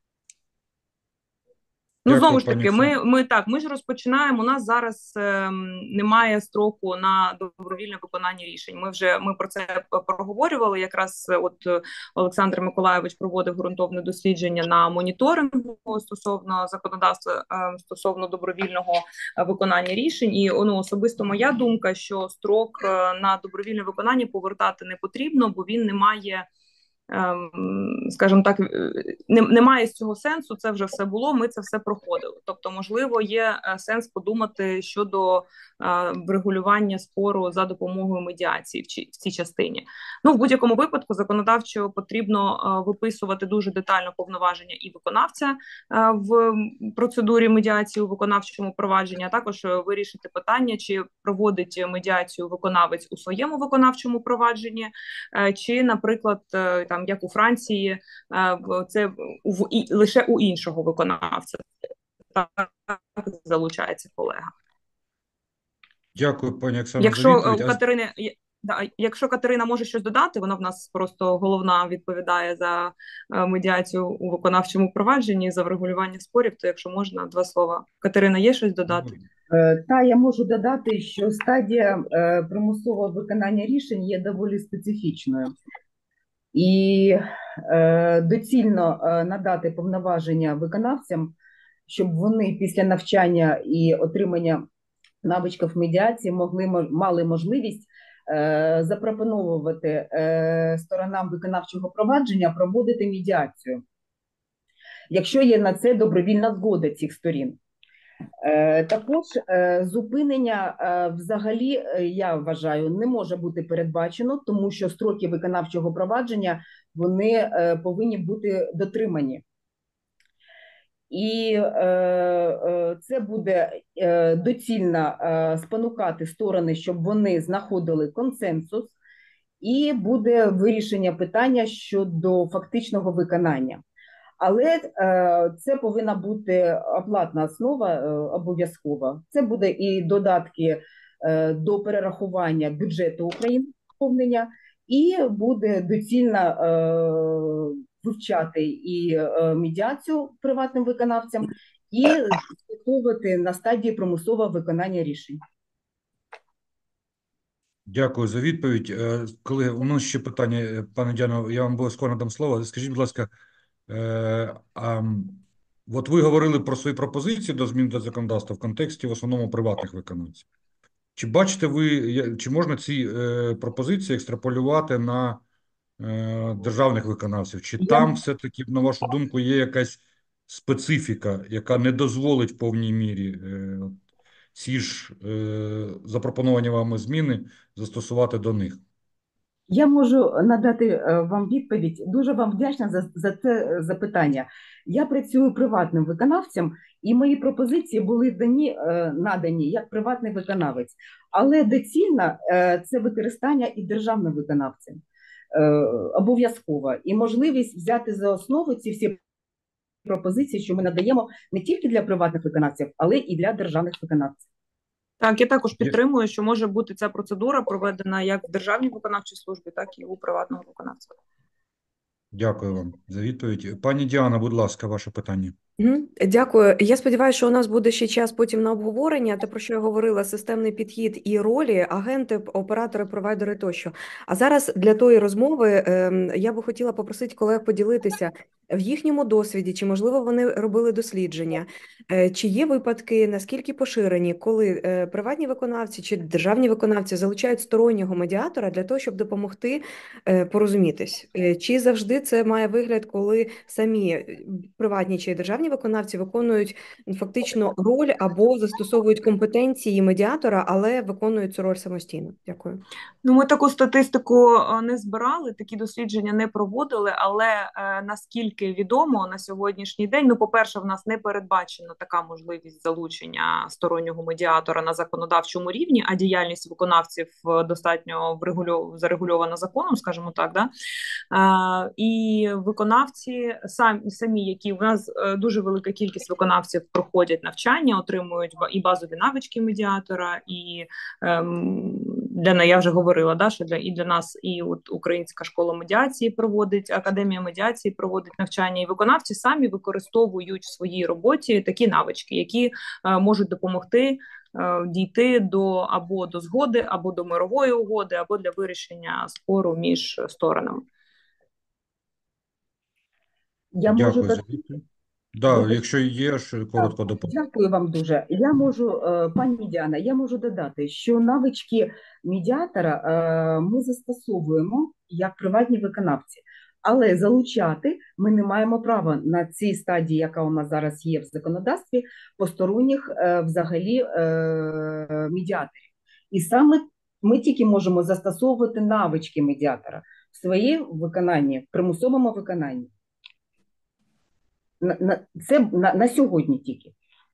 Ну, знову ж таки, ми ж розпочинаємо. У нас зараз немає строку на добровільне виконання рішень. Ми про це проговорювали. Якраз от Олександр Миколайович проводив ґрунтовне дослідження на моніторингу стосовно законодавства, стосовно добровільного виконання рішень. І особисто моя думка, що строк на добровільне виконання повертати не потрібно, бо він не має, скажімо так, немає з цього сенсу, це вже все було, ми це все проходили. Тобто, можливо, є сенс подумати щодо врегулювання спору за допомогою медіації в цій частині. Ну, в будь-якому випадку законодавчо потрібно виписувати дуже детально повноваження і виконавця в процедурі медіації у виконавчому провадженні, а також вирішити питання, чи проводить медіацію виконавець у своєму виконавчому провадженні, чи, наприклад, там, як у Франції, це лише у іншого виконавця. Так залучається колега. Дякую, пані Оксано, за відповідь. Якщо Катерина може щось додати, вона в нас просто головна відповідає за медіацію у виконавчому провадженні, за врегулювання спорів, то якщо можна, 2 слова. Катерина, є щось додати? Та, я можу додати, що стадія примусового виконання рішень є доволі специфічною. І доцільно надати повноваження виконавцям, щоб вони після навчання і отримання навичків медіації мали можливість запропонувати сторонам виконавчого провадження проводити медіацію, якщо є на це добровільна згода цих сторін. Також зупинення взагалі, я вважаю, не може бути передбачено, тому що строки виконавчого провадження, вони повинні бути дотримані. І це буде доцільно спонукати сторони, щоб вони знаходили консенсус, і буде вирішення питання щодо фактичного виконання. Але це повинна бути оплатна основа обов'язкова. Це буде і додатки до перерахування бюджету України, і буде доцільно вивчати і медіацію приватним виконавцям, і застосовувати на стадії примусового виконання рішень. Дякую за відповідь. Колеги, у нас ще питання, пане Діано, я вам обов'язково надам слово. Скажіть, будь ласка, от ви говорили про свої пропозиції до змін до законодавства в контексті в основному приватних виконавців. Чи бачите ви, чи можна ці пропозиції екстраполювати на державних виконавців? Чи там все-таки, на вашу думку, є якась специфіка, яка не дозволить в повній мірі ці ж запропоновані вами зміни застосувати до них? Я можу надати вам відповідь. Дуже вам вдячна за це запитання. Я працюю приватним виконавцем, і мої пропозиції були надані як приватний виконавець. Але доцільно це використання і державним виконавцем. Обов'язково. І можливість взяти за основу ці всі пропозиції, що ми надаємо не тільки для приватних виконавців, але і для державних виконавців. Так, я також підтримую, що може бути ця процедура проведена як в державній виконавчій службі, так і у приватного виконавця. Дякую вам за відповідь. Пані Діана, будь ласка, ваше питання. Дякую. Я сподіваюся, що у нас буде ще час потім на обговорення, те, про що я говорила, системний підхід і ролі, агенти, оператори, провайдери тощо. А зараз для тої розмови я би хотіла попросити колег поділитися в їхньому досвіді, чи, можливо, вони робили дослідження, чи є випадки, наскільки поширені, коли приватні виконавці чи державні виконавці залучають стороннього медіатора для того, щоб допомогти порозумітись? Чи завжди це має вигляд, коли самі приватні чи державні виконавці виконують фактично роль або застосовують компетенції медіатора, але виконують цю роль самостійно? Дякую. Ну, ми таку статистику не збирали, такі дослідження не проводили, але наскільки відомо на сьогоднішній день, ну, по-перше, в нас не передбачена така можливість залучення стороннього медіатора на законодавчому рівні, а діяльність виконавців достатньо зарегульована законом, скажімо так, да? І виконавці самі, які в нас дуже велика кількість виконавців проходять навчання, отримують і базові навички медіатора, і я вже говорила, да, що для нас і от Українська школа медіації проводить, Академія медіації проводить навчання, і виконавці самі використовують в своїй роботі такі навички, які можуть допомогти дійти або до згоди, або до мирової угоди, або для вирішення спору між сторонами. Я Дякую можу за відповідь. Да, якщо є, ще коротко доповнити. Дякую вам дуже. Я можу, пані Діана, я можу додати, що навички медіатора ми застосовуємо як приватні виконавці, але залучати ми не маємо права на цій стадії, яка у нас зараз є в законодавстві, посторонніх взагалі медіаторів. І саме ми тільки можемо застосовувати навички медіатора в своєму виконанні, в примусовому виконанні. Це на сьогодні тільки.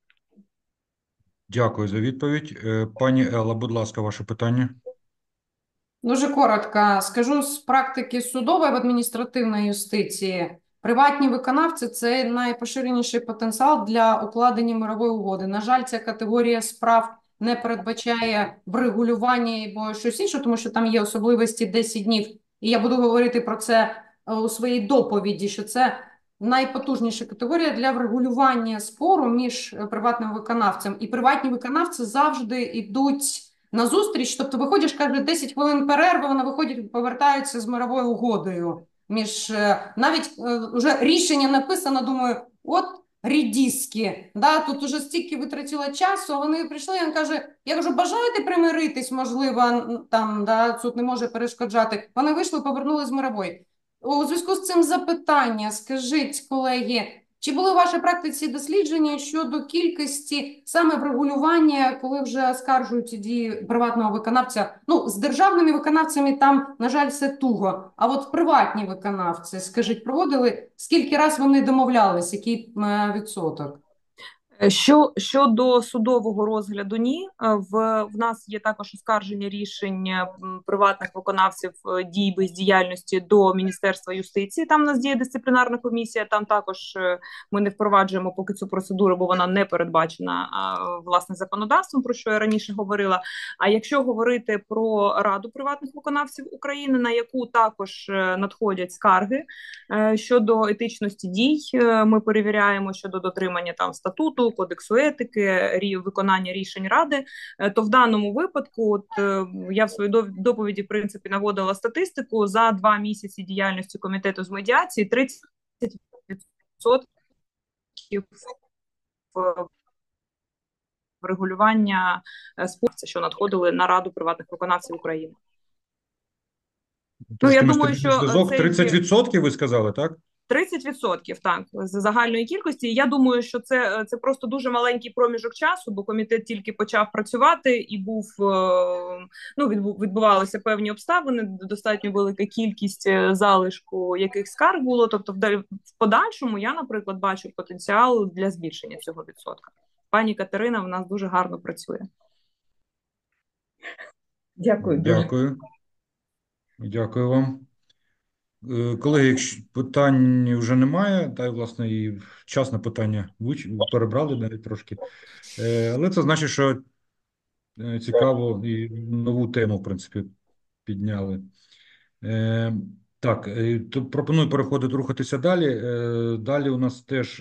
Дякую за відповідь. Пані Елла, будь ласка, ваше питання. Дуже коротко. Скажу з практики судової в адміністративної юстиції. Приватні виконавці – це найпоширеніший потенціал для укладення мирової угоди. На жаль, ця категорія справ не передбачає врегулювання або щось інше, тому що там є особливості 10 днів. І я буду говорити про це у своїй доповіді, що це найпотужніша категорія для врегулювання спору між приватним виконавцем. І приватні виконавці завжди йдуть на зустріч, тобто виходиш, каже, 10 хвилин перерви, вони виходять, повертаються з мировою угодою. Навіть вже рішення написано, думаю, от рідіски, да, тут уже стільки витратила часу, вони прийшли, він каже, я кажу, бажаєте примиритись, можливо, там, да, суд не може перешкоджати. Вони вийшли, повернули з мирової. У зв'язку з цим запитання, скажіть, колеги, чи були у вашій практиці дослідження щодо кількості саме врегулювання, коли вже оскаржують дії приватного виконавця? Ну, з державними виконавцями там, на жаль, все туго. А от приватні виконавці, скажіть, проводили? Скільки раз вони домовлялись? Який відсоток? Щодо судового розгляду, ні. В нас є також оскарження рішень приватних виконавців дій бездіяльності до Міністерства юстиції. Там у нас діє дисциплінарна комісія, там також ми не впроваджуємо поки цю процедуру, бо вона не передбачена власне законодавством, про що я раніше говорила. А якщо говорити про Раду приватних виконавців України, на яку також надходять скарги щодо етичності дій, ми перевіряємо щодо дотримання там статуту, кодексу етики, виконання рішень Ради, то в даному випадку я в своїй доповіді, в принципі, наводила статистику. За 2 місяці діяльності комітету з медіації 30% врегулювання спорів, що надходили на Раду приватних виконавців України. Я думаю, що 30% ви сказали, так? 30%, так, з загальної кількості. Я думаю, що це просто дуже маленький проміжок часу, бо комітет тільки почав працювати і відбувалися певні обставини, достатньо велика кількість залишку яких скарг було. Тобто в подальшому я, наприклад, бачу потенціал для збільшення цього відсотка. Пані Катерина в нас дуже гарно працює. Дякую. Дякую вам. Колеги, якщо питань вже немає, та й, власне, і вчасне питання перебрали навіть трошки. Але це значить, що цікаво і нову тему, в принципі, підняли. Так, то пропоную рухатися далі. Далі у нас теж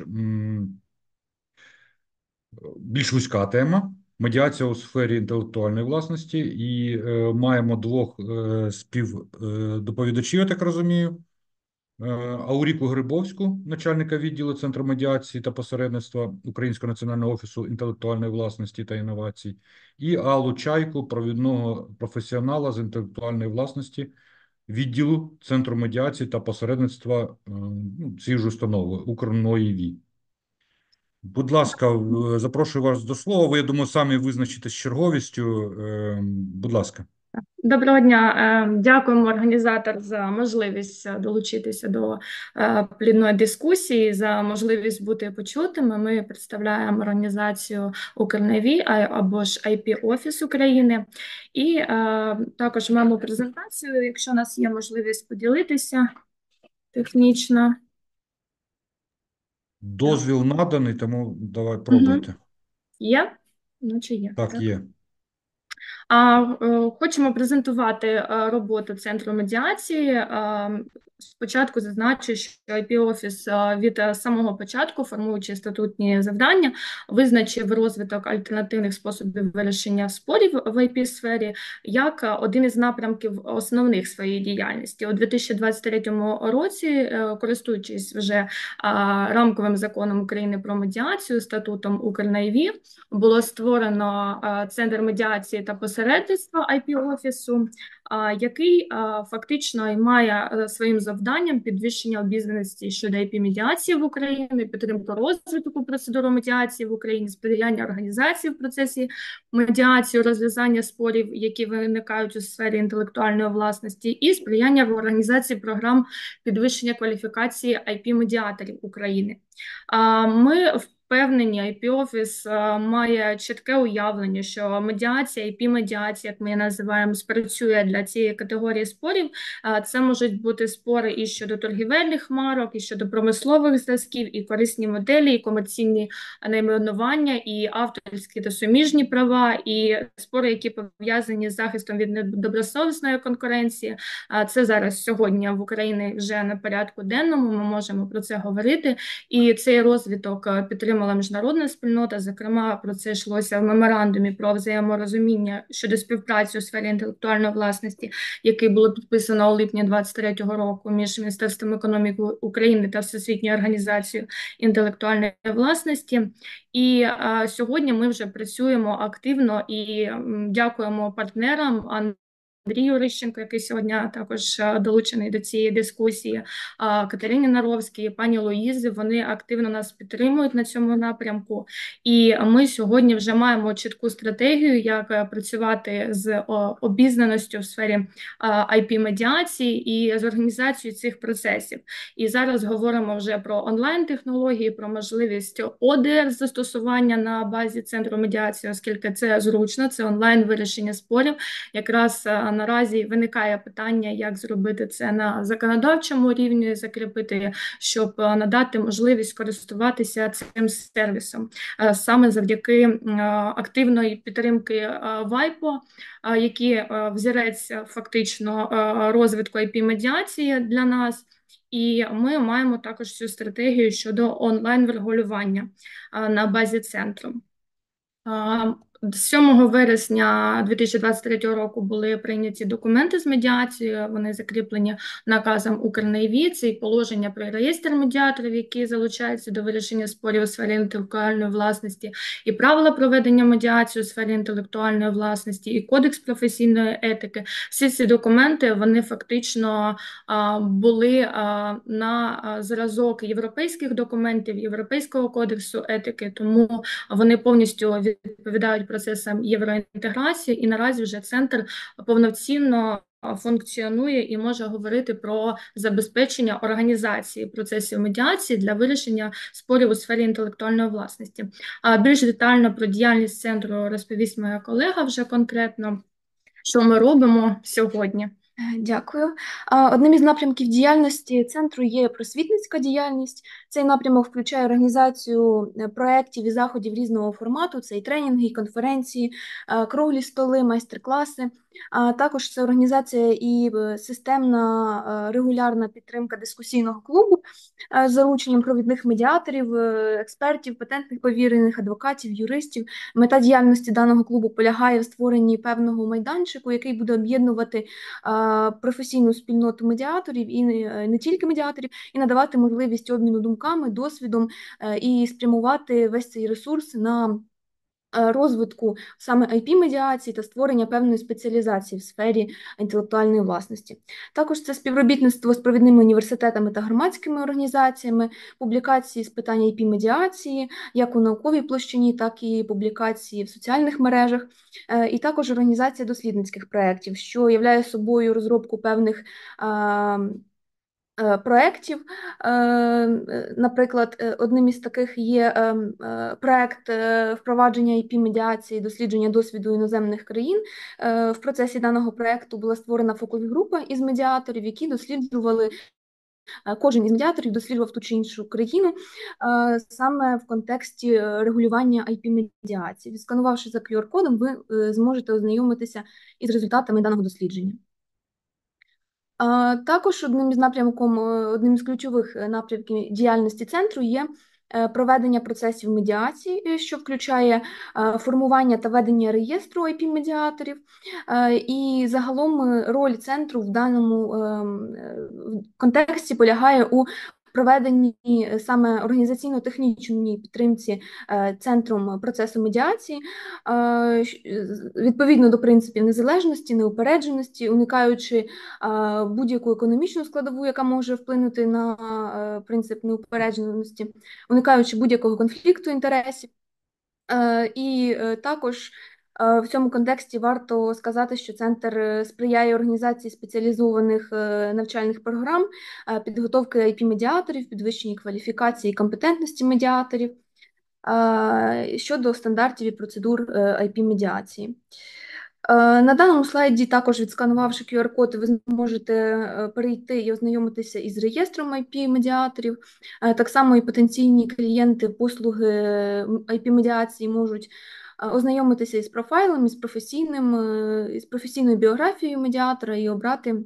більш вузька тема. Медіація у сфері інтелектуальної власності. І маємо 2 співдоповідачів, я так розумію. Ауріку Грибовську, начальника відділу Центру медіації та посередництва Українського національного офісу інтелектуальної власності та інновацій, і Аллу Чайку, провідного професіонала з інтелектуальної власності відділу Центру медіації та посередництва цієї ж установи «Укрноїві». Будь ласка, запрошую вас до слова. Ви, я думаю, самі визначите з черговістю. Будь ласка. Доброго дня. Дякуємо організатор за можливість долучитися до плідної дискусії, за можливість бути почутими. Ми представляємо організацію «Укрневі» або ж IP Офіс України. І також маємо презентацію, якщо у нас є можливість поділитися технічно. Дозвіл наданий, тому давай пробуйте. Є? Ну, чи є? Так, є. Хочемо презентувати роботу Центру медіації. Спочатку зазначу, що IP-офіс від самого початку, формуючи статутні завдання, визначив розвиток альтернативних способів вирішення спорів в IP-сфері як один із напрямків основних своєї діяльності. У 2023 році, користуючись вже рамковим законом України про медіацію, статутом Укрнайві, було створено Центр медіації та посередництва IP-офісу, який фактично і має своїм завданням підвищення обізнаності щодо IP-медіації в Україні, підтримку розвитку процедури медіації в Україні, сприяння організації в процесі медіації, розв'язання спорів, які виникають у сфері інтелектуальної власності, і сприяння в організації програм підвищення кваліфікації IP-медіаторів України. Ми впевнені, IP-офіс має чітке уявлення, що медіація, IP-медіація, як ми її називаємо, спрацює для цієї категорії спорів. Це можуть бути спори і щодо торгівельних марок, і щодо промислових зв'язків, і корисні моделі, і комерційні найменування, і авторські та суміжні права, і спори, які пов'язані з захистом від недобросовісної конкуренції. Це зараз сьогодні в Україні вже на порядку денному, ми можемо про це говорити. І цей розвиток підтримує міжнародна спільнота, зокрема, про це йшлося в меморандумі про взаєморозуміння щодо співпраці у сфері інтелектуальної власності, який було підписано у липні 2023 року між Міністерством економіки України та Всесвітньою організацією інтелектуальної власності. І сьогодні ми вже працюємо активно і дякуємо партнерам, Андрію Рищенко, який сьогодні також долучений до цієї дискусії, Катерині Наровській, пані Луїзі, вони активно нас підтримують на цьому напрямку. І ми сьогодні вже маємо чітку стратегію, як працювати з обізнаністю в сфері IP-медіації і з організацією цих процесів. І зараз говоримо вже про онлайн-технології, про можливість ОДР застосування на базі Центру медіації, оскільки це зручно, це онлайн-вирішення спорів. Якраз наразі виникає питання, як зробити це на законодавчому рівні, закріпити, щоб надати можливість користуватися цим сервісом. Саме завдяки активної підтримки ВайПО, який взірець фактично розвитку IP-медіації для нас. І ми маємо також цю стратегію щодо онлайн-врегулювання на базі центру. 7 вересня 2023 року були прийняті документи з медіацією, вони закріплені наказом Укрнайві, це і положення про реєстр медіаторів, які залучаються до вирішення спорів у сфері інтелектуальної власності, і правила проведення медіації у сфері інтелектуальної власності, і кодекс професійної етики. Всі ці документи, вони фактично були на зразок європейських документів, Європейського кодексу етики, тому вони повністю відповідають процесам євроінтеграції, і наразі вже центр повноцінно функціонує і може говорити про забезпечення організації процесів медіації для вирішення спорів у сфері інтелектуальної власності. Більш детально про діяльність центру розповість моя колега вже конкретно, що ми робимо сьогодні. Дякую. Одним із напрямків діяльності центру є просвітницька діяльність. Цей напрямок включає організацію проєктів і заходів різного формату, це і тренінги, і конференції, круглі столи, майстер-класи. А також це організація і системна регулярна підтримка дискусійного клубу з залученням провідних медіаторів, експертів, патентних повірених, адвокатів, юристів. Мета діяльності даного клубу полягає в створенні певного майданчику, який буде об'єднувати професійну спільноту медіаторів і не тільки медіаторів, і надавати можливість обміну думками, досвідом і спрямувати весь цей ресурс на розвитку саме IP-медіації та створення певної спеціалізації в сфері інтелектуальної власності. Також це співробітництво з провідними університетами та громадськими організаціями, публікації з питань IP-медіації, як у науковій площині, так і публікації в соціальних мережах, і також організація дослідницьких проєктів, що являє собою розробку певних проєктів. Наприклад, одним із таких є проєкт впровадження IP-медіації, дослідження досвіду іноземних країн. В процесі даного проєкту була створена фокус-група із медіаторів, які досліджували, кожен із медіаторів досліджував ту чи іншу країну саме в контексті регулювання IP-медіації. Відсканувавши за QR-кодом, ви зможете ознайомитися із результатами даного дослідження. Також одним із ключових напрямків діяльності центру є проведення процесів медіації, що включає формування та ведення реєстру IP-медіаторів, і загалом роль центру в даному контексті полягає у проведенні саме організаційно-технічній підтримці центром процесу медіації, відповідно до принципів незалежності, неупередженості, уникаючи будь-яку економічну складову, яка може вплинути на принцип неупередженості, уникаючи будь-якого конфлікту інтересів. І також в цьому контексті варто сказати, що центр сприяє організації спеціалізованих навчальних програм, підготовки IP-медіаторів, підвищенні кваліфікації і компетентності медіаторів щодо стандартів і процедур IP-медіації. На даному слайді, також відсканувавши QR-код, ви зможете перейти і ознайомитися із реєстром IP-медіаторів. Так само і потенційні клієнти послуги IP-медіації можуть ознайомитися із профайлом, із професійною біографією медіатора і обрати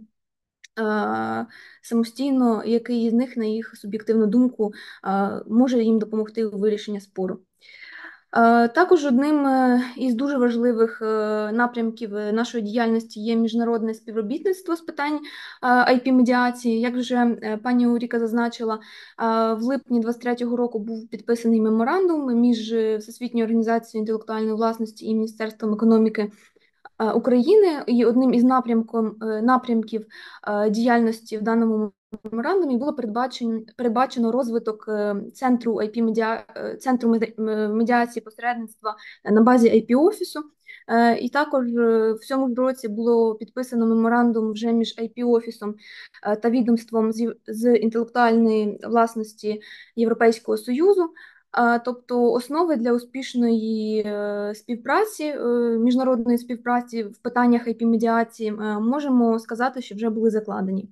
самостійно, який із них, на їх суб'єктивну думку, може їм допомогти у вирішенні спору. Також одним із дуже важливих напрямків нашої діяльності є міжнародне співробітництво з питань IP-медіації. Як вже пані Уріка зазначила, в липні 2023 року був підписаний меморандум між Всесвітньою організацією інтелектуальної власності і Міністерством економіки України, і одним із напрямків діяльності в даному меморандумі було передбачено розвиток центру центру медіації посередництва на базі IP-офісу. І також в цьому році було підписано меморандум вже між IP-офісом та відомством з інтелектуальної власності Європейського Союзу. Тобто основи для успішної співпраці, міжнародної співпраці в питаннях IP-медіації, можемо сказати, що вже були закладені.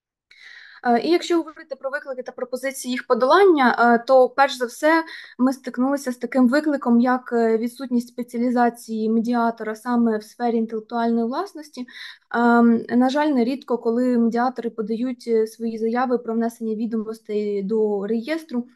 І якщо говорити про виклики та пропозиції їх подолання, то перш за все ми стикнулися з таким викликом, як відсутність спеціалізації медіатора саме в сфері інтелектуальної власності. На жаль, нерідко, коли медіатори подають свої заяви про внесення відомостей до реєстру,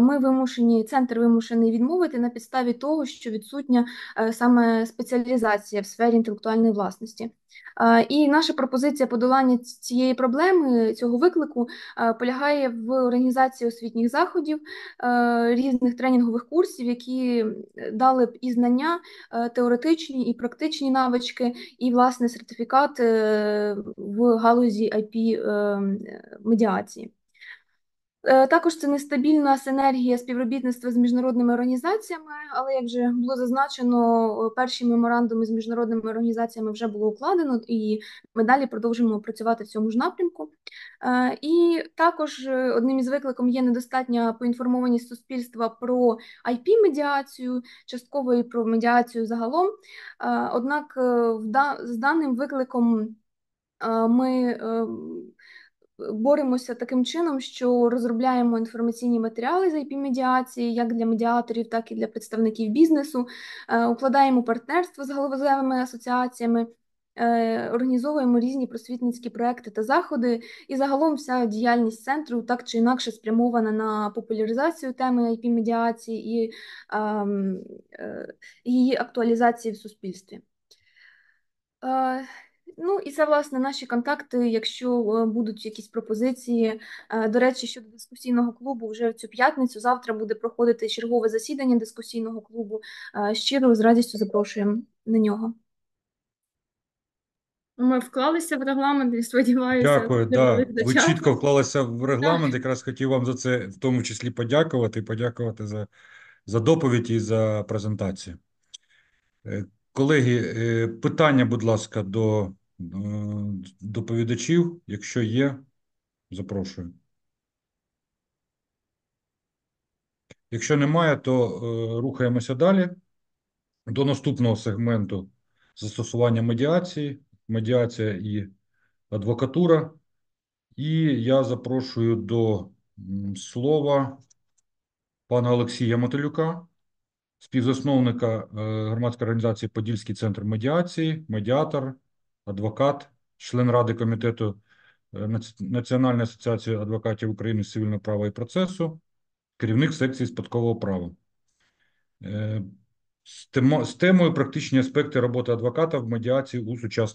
центр вимушений відмовити на підставі того, що відсутня саме спеціалізація в сфері інтелектуальної власності. І наша пропозиція подолання цієї проблеми, цього виклику, полягає в організації освітніх заходів, різних тренінгових курсів, які дали б і знання, теоретичні, і практичні навички, і, власне, сертифікат в галузі IP-медіації. Також це нестабільна синергія співробітництва з міжнародними організаціями, але, як вже було зазначено, перші меморандуми з міжнародними організаціями вже було укладено, і ми далі продовжуємо працювати в цьому ж напрямку. І також одним із викликів є недостатня поінформованість суспільства про IP-медіацію, частково і про медіацію загалом. Однак з даним викликом ми боремося таким чином, що розробляємо інформаційні матеріали з IP-медіації, як для медіаторів, так і для представників бізнесу, укладаємо партнерство з галузевими асоціаціями, організовуємо різні просвітницькі проекти та заходи, і загалом вся діяльність центру так чи інакше спрямована на популяризацію теми IP-медіації і її актуалізації в суспільстві. Ну і це, власне, наші контакти, якщо будуть якісь пропозиції. До речі, щодо дискусійного клубу, вже в цю п'ятницю, завтра буде проходити чергове засідання дискусійного клубу. Щиро з радістю запрошуємо на нього. Ми вклалися в регламент і сподіваюся, Дякую, ви чітко вклалися в регламент. Якраз хотів вам за це в тому числі подякувати за доповідь і за презентацію. Колеги, питання, будь ласка, до доповідачів. Якщо є, запрошую. Якщо немає, то рухаємося далі до наступного сегменту застосування медіації, медіація і адвокатура. І я запрошую до слова пана Олексія Мотилюка, співзасновника громадської організації «Подільський центр медіації», медіатор, адвокат, член Ради комітету Національної асоціації адвокатів України з цивільного права і процесу, керівник секції спадкового права. З темою «Практичні аспекти роботи адвоката в медіації у сучасному